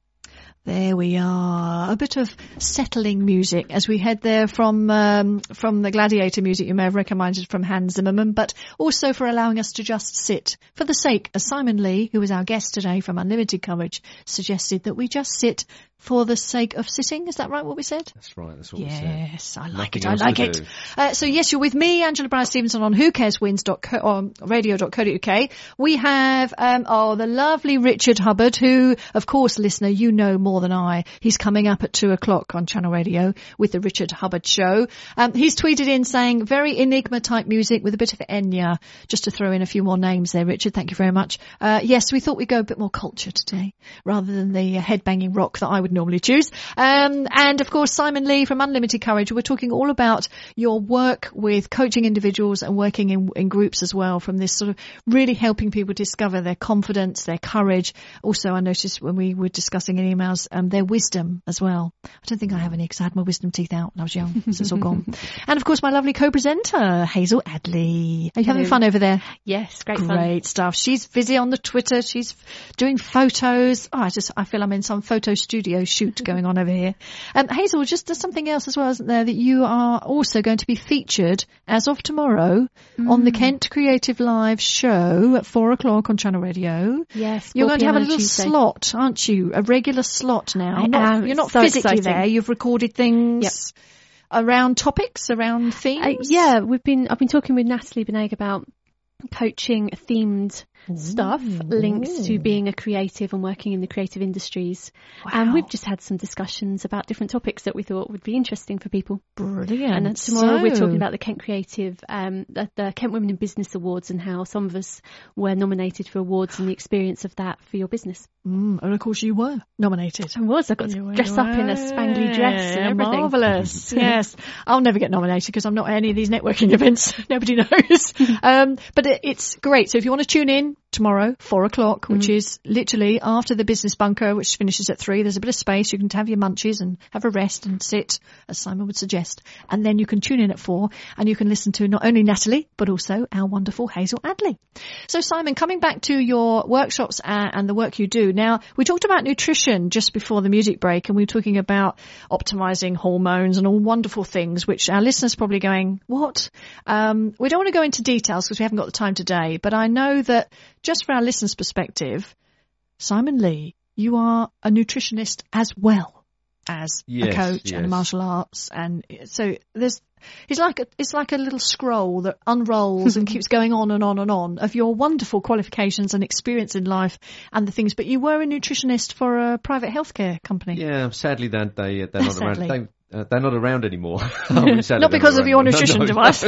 There we are. A bit of settling music as we head there from um, from the Gladiator music you may have recognised from Hans Zimmerman, but also for allowing us to just sit. For the sake, as Simon Lee, who was our guest today from Unlimited Coverage, suggested that we just sit for the sake of sitting. Is that right, what we said? That's right, that's what we said. Yes, I like Nothing it, I else like to it. do. Uh, so yes, you're with me, Angela Briar Stevenson, on who cares wins dot co or radio dot co dot uk. We have, um, oh, the lovely Richard Hubbard, who, of course, listener, you know more than I. He's coming up at two o'clock on Channel Radio with the Richard Hubbard Show. Um, he's tweeted in saying, very Enigma type music with a bit of Enya, just to throw in a few more names there, Richard. Thank you very much. Uh, yes, we thought we'd go a bit more culture today, rather than the uh, head-banging rock that I would normally choose. Um, and of course, Simon Lee from Unlimited Courage. We're talking all about your work with coaching individuals and working in, in groups as well, from this sort of really helping people discover their confidence, their courage. Also, I noticed when we were discussing in emails, um, their wisdom as well. I don't think I have any because I had my wisdom teeth out when I was young, so it's all gone. And of course, my lovely co-presenter, Hazel Adley. Are you having Hello. fun over there? Yes, great fun. Great stuff. She's busy on the Twitter. She's doing photos. Oh, I just, I feel I'm in some photo studio shoot going on over here. Um, Hazel, just there's something else as well, isn't there, that you are also going to be featured as of tomorrow Mm. on the Kent Creative Live show at four o'clock on Channel Radio. Yes, You're going to have a four p m on little Tuesday. slot, aren't you? A regular slot now. I Not- am. You're not So physically exciting. there. You've recorded things around topics, around themes. Uh, yeah, we've been. I've been talking with Natalie Benag about coaching themed stuff linked to being a creative and working in the creative industries. And Wow. we've just had some discussions about different topics that we thought would be interesting for people. Brilliant. And then tomorrow we're So- talking about the Kent Creative, um, the, the Kent Women in Business Awards, and how some of us were nominated for awards and the experience of that for your business. Mm, and of course you were nominated. I was. I got to dress up in a spangly dress and everything. Marvellous. Yes. I'll never get nominated because I'm not at any of these networking events. Nobody knows. um, but it, it's great. So if you want to tune in tomorrow, four o'clock, which Mm. is literally after the business bunker, which finishes at three, there's a bit of space. You can have your munchies and have a rest and sit, as Simon would suggest. And then you can tune in at four and you can listen to not only Natalie, but also our wonderful Hazel Adley. So Simon, coming back to your workshops and, and the work you do. Now, we talked about nutrition just before the music break, and we were talking about optimizing hormones and all wonderful things, which our listeners are probably going, what? Um, we don't want to go into details because we haven't got the time today, but I know that just for our listeners' perspective, Simon Lee, you are a nutritionist as well as Yes, a coach and yes. martial arts, and so there's it's like a, it's like a little scroll that unrolls and keeps going on and on and on of your wonderful qualifications and experience in life and the things. But you were a nutritionist for a private healthcare company. Yeah, sadly they they they're not Sadly. around. They, uh, they're not around anymore. I mean, sadly Not they're because of around your anymore. nutrition No, no. device.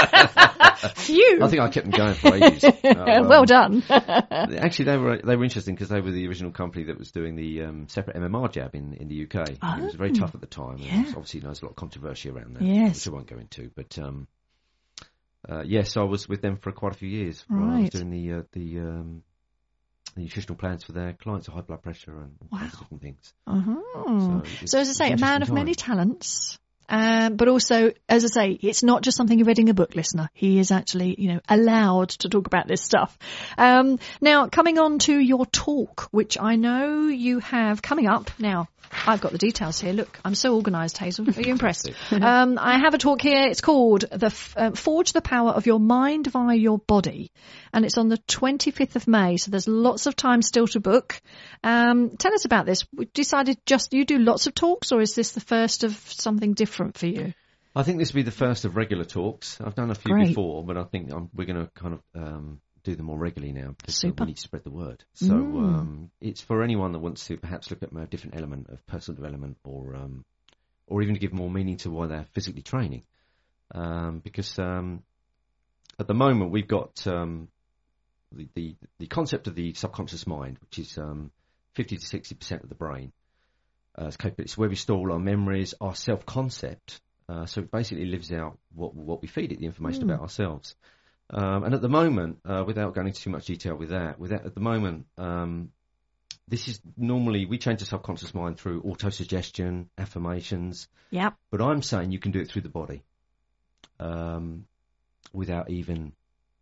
Phew. I think I kept them going for ages. Uh, well um, done. Actually, they were they were interesting because they were the original company that was doing the um, separate M M R jab in, in the U K. And it was very tough at the time. And Yeah. there was obviously, there's a lot of controversy around that, Yes. which I won't go into. But um, uh, yes, I was with them for quite a few years. while I was Right. doing the uh, the, um, the nutritional plans for their clients with high blood pressure and all kinds of different things. Uh-huh. So So, it's- as I say, a it's man interesting of many time. talents. Um, but also, as I say, it's not just something you read in a book, listener. He is actually, you know, allowed to talk about this stuff. Um, now, coming on to your talk, which I know you have coming up. Now, I've got the details here. Look, I'm so organised, Hazel. Are you impressed? um, I have a talk here. It's called the F- uh, Forge the Power of Your Mind via Your Body. And it's on the twenty-fifth of May. So there's lots of time still to book. Um, tell us about this. We decided just you do lots of talks, or is this the first of something different for you? I think this will be the first of regular talks. I've done a few Great. before, but I think um we're going to kind of um, do them more regularly now because uh, Super. we need to spread the word. So Mm. um, it's for anyone that wants to perhaps look at a different element of personal development, or um, or even to give more meaning to why they're physically training. Um, because um, at the moment we've got um, the, the the concept of the subconscious mind, which is um, fifty to sixty percent of the brain. Uh, it's, capable, it's where we store all our memories, our self-concept. Uh, so it basically lives out what what we feed it, the information Mm. about ourselves. Um, and at the moment, uh, without going into too much detail with that, with that at the moment, um, this is normally, we change the subconscious mind through autosuggestion, affirmations, Yep. but I'm saying you can do it through the body um, without even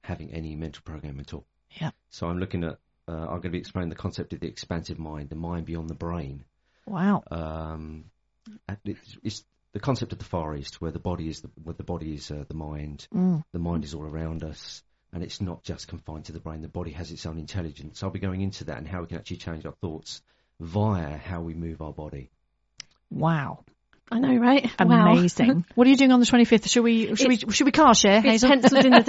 having any mental program at all. Yeah. So I'm looking at, uh, I'm going to be explaining the concept of the expansive mind, the mind beyond the brain. Wow. Um, and it's, it's the concept of the Far East, where the body is the, where the body is uh, the mind. Mm. The mind is all around us, and it's not just confined to the brain. The body has its own intelligence. I'll be going into that and how we can actually change our thoughts via how we move our body. Wow. I know, right? Amazing. Wow. What are you doing on the twenty-fifth? Should we should we should we car share, It's Hazel? penciled in the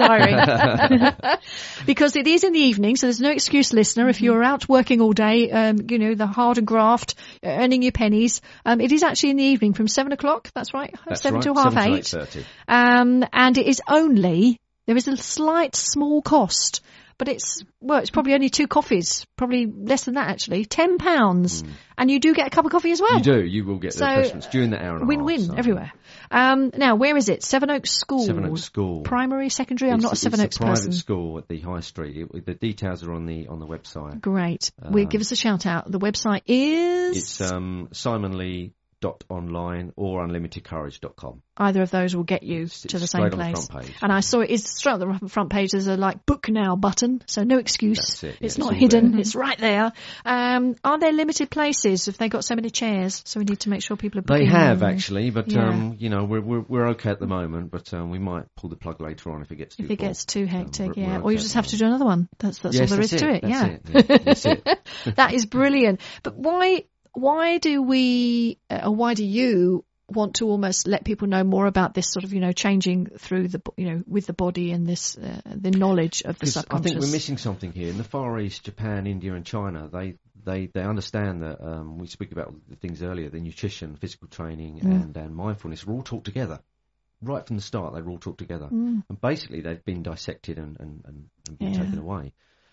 diary. Because it is in the evening, so there's no excuse, listener. Mm-hmm. If you're out working all day, um, you know, the hard and graft, uh, earning your pennies, um, it is actually in the evening from seven o'clock. That's right, That's seven right, till half seven eight. to eight thirty. Um, and it is only there is a slight small cost. But it's, well, it's probably only two coffees, probably less than that actually, ten pounds. Mm. And you do get a cup of coffee as well. You do, you will get so, the refreshments during the hour and a win-win half. Win-win so. everywhere. Um, now, where is it? Seven Oaks School. Seven Oaks School. Primary, secondary? I'm it's, not a Seven Oaks person. It's a private person. school at the High Street. It, the details are on the on the website. Great. Um, We'll give us a shout out. The website is? It's um, simon lee dot online or unlimited courage dot com. Either of those will get you it's, to the it's same straight place. On the front page. And I saw it is straight on the front page. There's a like book now button, so no excuse. That's it, yeah, it's it's not all hidden. there. It's right there. Um, are there limited places? Have they got so many chairs? So we need to make sure people are booking. They have them. actually, but Yeah. um, you know we're, we're we're okay at the moment. But um, we might pull the plug later on if it gets too If it full. gets too hectic, Um, we're- yeah. we're Or you okay just at have the to do another one. That's that's Yes, all there is that's to it. That's Yeah. it. Yeah, that's it. That is brilliant. But why why do we uh, or why do you want to almost let people know more about this sort of, you know, changing through the, you know, with the body and this, uh, the knowledge of the 'Cause I subconscious? think we're missing something here. In the Far East, Japan, India and China, they, they, they understand that um, we speak about the things earlier, the nutrition, physical training Mm. and, and mindfulness are all taught together. Right from the start, they were all taught together. Mm. And basically, they've been dissected and, and, and, and been Yeah. taken away.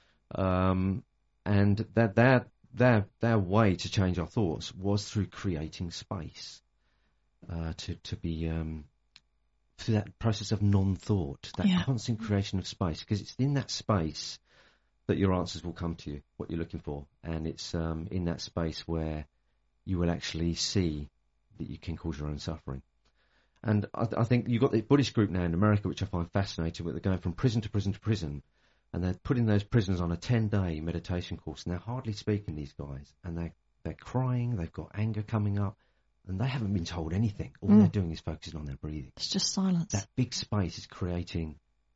Um, and that their, their, their way to change our thoughts was through creating space. Uh, to to be um, through that process of non-thought, that Yeah. constant creation of space, because it's in that space that your answers will come to you, what you're looking for, and it's um, in that space where you will actually see that you can cause your own suffering. And I, I think you've got the Buddhist group now in America, which I find fascinating, where they're going from prison to prison to prison, and they're putting those prisoners on a ten-day meditation course, and they're hardly speaking, these guys, and they're they're crying, they've got anger coming up. And they haven't been told anything. All Mm. they're doing is focusing on their breathing. It's just silence. That big space is creating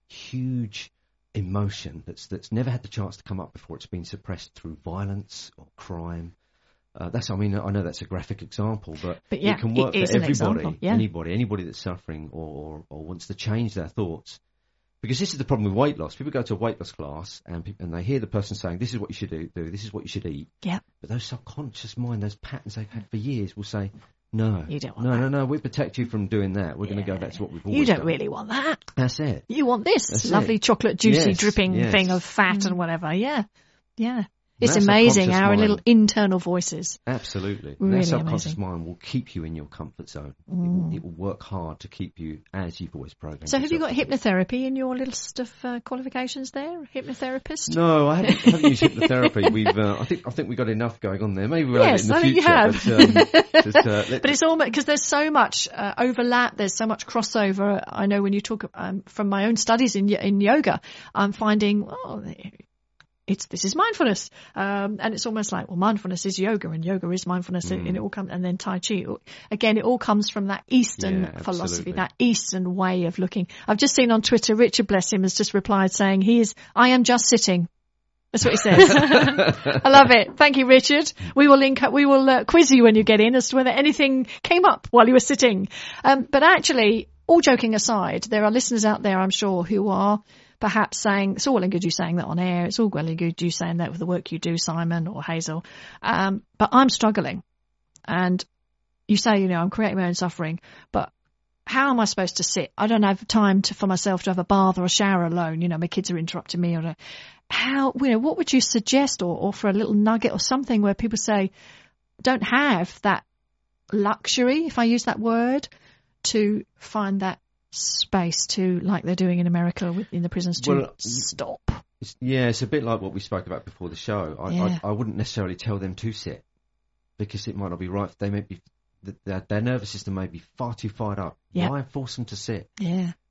huge emotion that's that's never had the chance to come up before. It's been suppressed through violence or crime. Uh, that's, I mean, I know that's a graphic example, but, But yeah, it can work it is for an everybody, example, yeah. anybody, anybody that's suffering or, or, or wants to change their thoughts. Because this is the problem with weight loss. People go to a weight loss class and people, and they hear the person saying, this is what you should do, do, this is what you should eat. Yeah. But those subconscious mind, those patterns they've had for years will say, no, You don't want no, that. no, no, we protect you from doing that. We're going to Yeah. go back to what we've always You don't done. really want that. That's it. You want this That's lovely it. chocolate, juicy, Yes, dripping yes. thing of fat and whatever. Yeah. Yeah. It's That amazing, subconscious our mind- little internal voices. Absolutely. Really that subconscious amazing. mind will keep you in your comfort zone. It, Mm. will, it will work hard to keep you as you've always programmed. So have you got yourself to be. hypnotherapy in your list of uh, qualifications there? Hypnotherapist? No, I haven't, I haven't used hypnotherapy. We've, uh, I think, I think we got enough going on there. Maybe we'll Yes, have it in the I think future. you have. But, um, just, uh, let- But it's almost because there's so much uh, overlap. There's so much crossover. I know when you talk um, from my own studies in y- in yoga, I'm finding oh, it's this is mindfulness, um, and it's almost like well, mindfulness is yoga, and yoga is mindfulness, Mm. and it all comes. And then Tai Chi, again, it all comes from that Eastern Yeah, philosophy, absolutely. that Eastern way of looking. I've just seen on Twitter, Richard, bless him, has just replied saying he is. I am just sitting. That's what he says. I love it. Thank you, Richard. We will link up, we will uh, quiz you when you get in as to whether anything came up while you were sitting. Um, but actually, all joking aside, there are listeners out there, I'm sure, who are perhaps saying, it's all well and good you saying that on air. It's all well and good you saying that with the work you do, Simon or Hazel. Um, but I'm struggling. And you say, you know, I'm creating my own suffering, but how am I supposed to sit? I don't have time to, for myself to have a bath or a shower alone. You know, my kids are interrupting me or a, how, you know, what would you suggest or offer a little nugget or something where people say, don't have that luxury, if I use that word, to find that space to, like they're doing in America with, in the prisons, to Well, stop. It's, yeah, it's a bit like what we spoke about before the show. I, Yeah. I, I wouldn't necessarily tell them to sit because it might not be right. They may be, th- their, their nervous system may be far too fired up. Yeah. Why force them to sit? Yeah.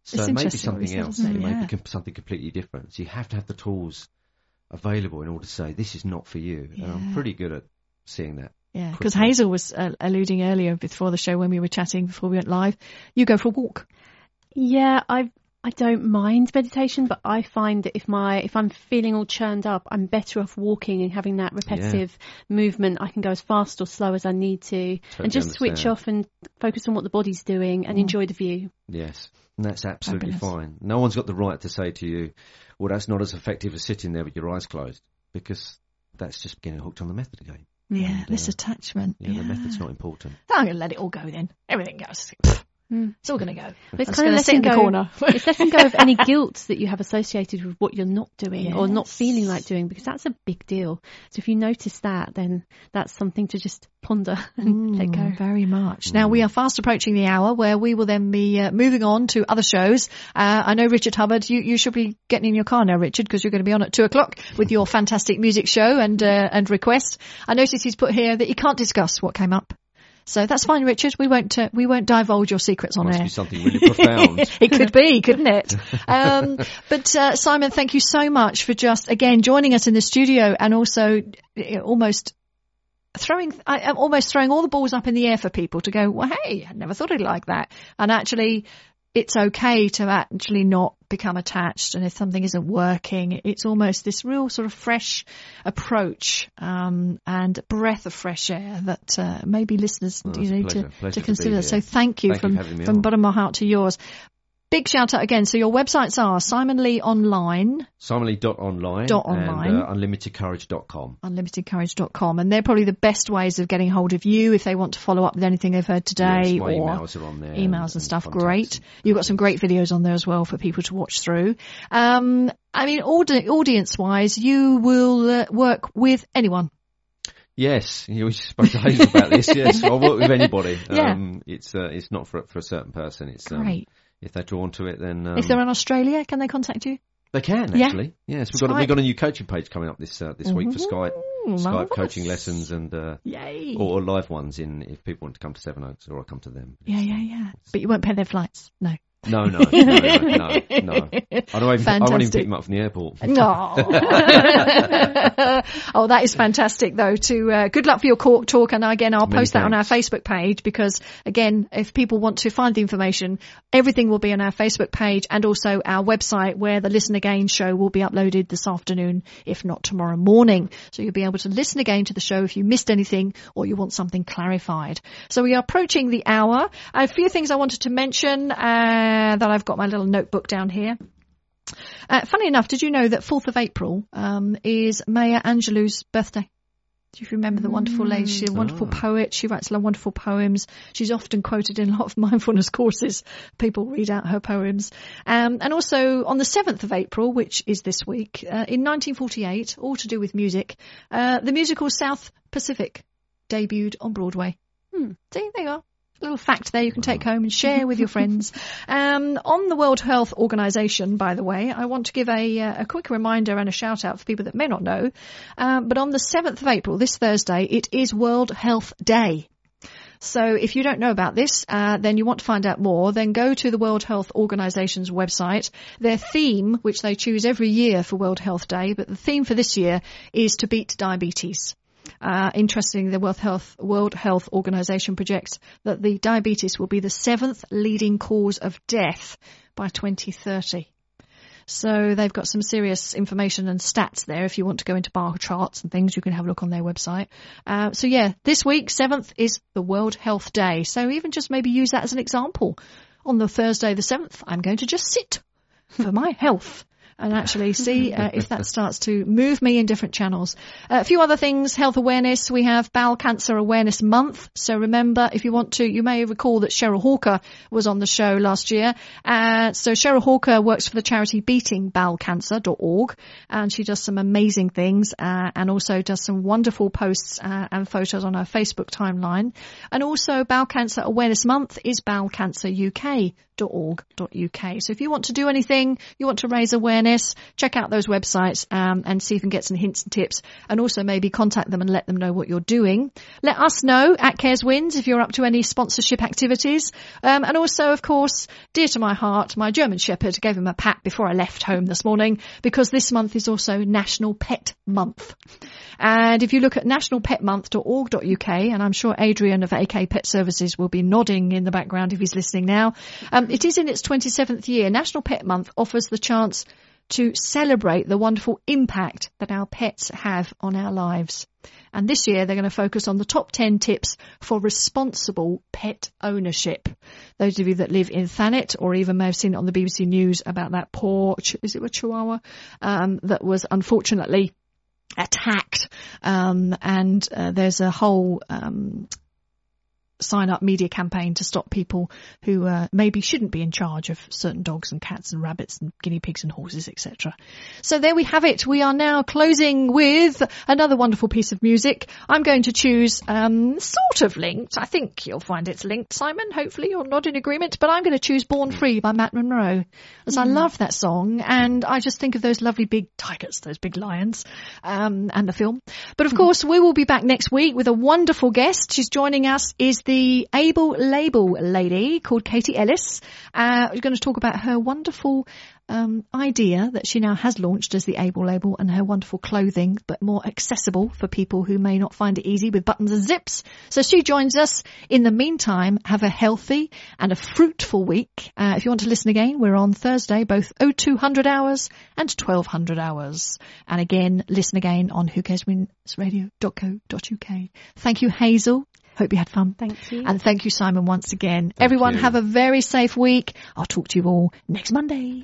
So It's it may be interesting what you something said, else. isn't It it? may Yeah. be com- something completely different. So you have to have the tools available in order to say this is not for you. And I'm Yeah. pretty good at seeing that. Yeah, because quickly. Hazel was uh, alluding earlier before the show when we were chatting before we went live. You go for a walk. Yeah, I I don't mind meditation, but I find that if my if I'm feeling all churned up, I'm better off walking and having that repetitive movement. I can go as fast or slow as I need to, and just switch understand. off and focus on what the body's doing and enjoy the view. Yes, and that's absolutely Fabulous. fine. No one's got the right to say to you, well, that's not as effective as sitting there with your eyes closed, because that's just getting hooked on the method again. Yeah, And, this uh, attachment. Yeah, Yeah, the method's not important. I'm going to let it all go then. Everything goes. Pfft, Mm. It's all going to go. But it's I'm just kind gonna of sit in letting the go. corner. It's letting go of any guilt that you have associated with what you're not doing or not Yes. feeling like doing, because that's a big deal. So if you notice that, then that's something to just ponder and let go. Mm, very much. Now, we are fast approaching the hour where we will then be uh, moving on to other shows. Uh, I know, Richard Hubbard, you, you should be getting in your car now, Richard, because you're going to be on at two o'clock with your fantastic music show and uh, and request. I noticed he's put here that he can't discuss what came up. So that's fine, Richard. We won't uh, we won't divulge your secrets on Must air. be something really profound. It could be, couldn't it? Um, but uh, Simon, thank you so much for just again joining us in the studio and also uh, almost throwing I, I'm almost throwing all the balls up in the air for people to go, well, hey, I never thought it'd like that. And actually, it's okay to actually not become attached. And if something isn't working, it's almost this real sort of fresh approach um, and breath of fresh air that uh, maybe listeners Oh, you it's a need pleasure. to, Pleasure to to consider. be here. So thank you Thank you from for having me from on. bottom of my heart to yours. Big shout out again. So your websites are Simon Lee Online, Simon Lee dot online Dot online. and uh, unlimited courage dot com. unlimited courage dot com, and they're probably the best ways of getting hold of you if they want to follow up with anything they've heard today Yes, my or emails are on there. emails and stuff. contacts Great. and- You've got some great videos on there as well for people to watch through. Um, I mean, audi- audience wise, you will uh, work with anyone. Yes, you we spoke to Hazel about this. Yes, I'll work with anybody. Yeah. Um, it's uh, it's not for for a certain person. It's um, Great. if they're drawn to it, then um, If they're in Australia, can they contact you? they can Yeah. actually. Yes, we've got a, Skype. we've got a new coaching page coming up this uh, this week for Skype Ooh, Skype marvellous. coaching lessons and uh, Yay. or, or live ones in if people want to come to Seven Oaks or I come to them. Yeah, yeah, yeah. But you won't pay their flights. No. No, no, no, no, no, no. I don't even I won't even Fantastic. pick them up from the airport. No. Oh, that is fantastic, though. To uh, good luck for your cork talk, and again, I'll Many post that on our thanks. Facebook page because, again, if people want to find the information, everything will be on our Facebook page and also our website, where the Listen Again show will be uploaded this afternoon, if not tomorrow morning. So you'll be able to listen again to the show if you missed anything or you want something clarified. So we are approaching the hour. A few things I wanted to mention uh, that I've got my little notebook down here. Uh, funny enough, did you know that fourth of April um, is Maya Angelou's birthday? Do you remember the wonderful lady? She's a wonderful Ah. poet. She writes some wonderful poems. She's often quoted in a lot of mindfulness courses. People read out her poems. Um, and also on the seventh of April, which is this week, uh, in nineteen forty-eight, all to do with music, uh, the musical South Pacific debuted on Broadway. Hmm. See, there you are. A little fact there you can take home and share with your friends. Um, on the World Health Organization, by the way, I want to give a, uh, a quick reminder and a shout out for people that may not know. Um, but on the seventh of April, this Thursday, it is World Health Day. So if you don't know about this, uh, then you want to find out more, then go to the World Health Organization's website. Their theme, which they choose every year for World Health Day, but the theme for this year is to beat diabetes. Uh, interestingly, the World Health, World Health Organization projects that the diabetes will be the seventh leading cause of death by twenty thirty. So they've got some serious information and stats there. If you want to go into bar charts and things, you can have a look on their website. Uh, so yeah, this week, seventh, is the World Health Day. So even just maybe use that as an example. On the Thursday the seventh, I'm going to just sit for my health. And actually see uh, if that starts to move me in different channels. Uh, a few other things, health awareness. We have Bowel Cancer Awareness Month. So remember, if you want to, you may recall that Cheryl Hawker was on the show last year. Uh, so Cheryl Hawker works for the charity beating bowel cancer dot org, and she does some amazing things uh, and also does some wonderful posts uh, and photos on her Facebook timeline. And also Bowel Cancer Awareness Month is bowel cancer U K dot org dot U K. So if you want to do anything, you want to raise awareness, check out those websites um, and see if you can get some hints and tips, and also maybe contact them and let them know what you're doing. Let us know at Cares Wins if you're up to any sponsorship activities. Um, and also, of course, dear to my heart, my German Shepherd, gave him a pat before I left home this morning, because this month is also National Pet Month. And if you look at national pet month dot org dot U K, and I'm sure Adrian of A K Pet Services will be nodding in the background if he's listening now, um, it is in its twenty-seventh year. National Pet Month offers the chance to celebrate the wonderful impact that our pets have on our lives. And this year they're going to focus on the top ten tips for responsible pet ownership. Those of you that live in Thanet, or even may have seen it on the B B C News about that poor, is it a Chihuahua, um, that was unfortunately attacked. Um, and uh, there's a whole um sign up media campaign to stop people who uh, maybe shouldn't be in charge of certain dogs and cats and rabbits and guinea pigs and horses, et cetera. So there we have it. We are now closing with another wonderful piece of music. I'm going to choose um, sort of linked. I think you'll find it's linked, Simon. Hopefully you're not in agreement, but I'm going to choose Born Free by Matt Monro, as mm. I love that song, and I just think of those lovely big tigers, those big lions, um, and the film. But of mm. course, we will be back next week with a wonderful guest. She's joining us is the Able Label lady called Katie Ellis. Uh, we're going to talk about her wonderful um, idea that she now has launched as the Able Label, and her wonderful clothing, but more accessible for people who may not find it easy with buttons and zips. So she joins us. In the meantime, have a healthy and a fruitful week. Uh, if you want to listen again, we're on Thursday, both oh two hundred hours and twelve hundred hours. And again, listen again on who cares wins radio dot co dot U K. Thank you, Hazel. Hope you had fun. Thank you. And thank you, Simon, once again. Thank Everyone you. have a very safe week. I'll talk to you all next Monday.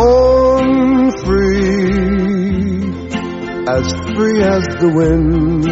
Born free, as free as the wind.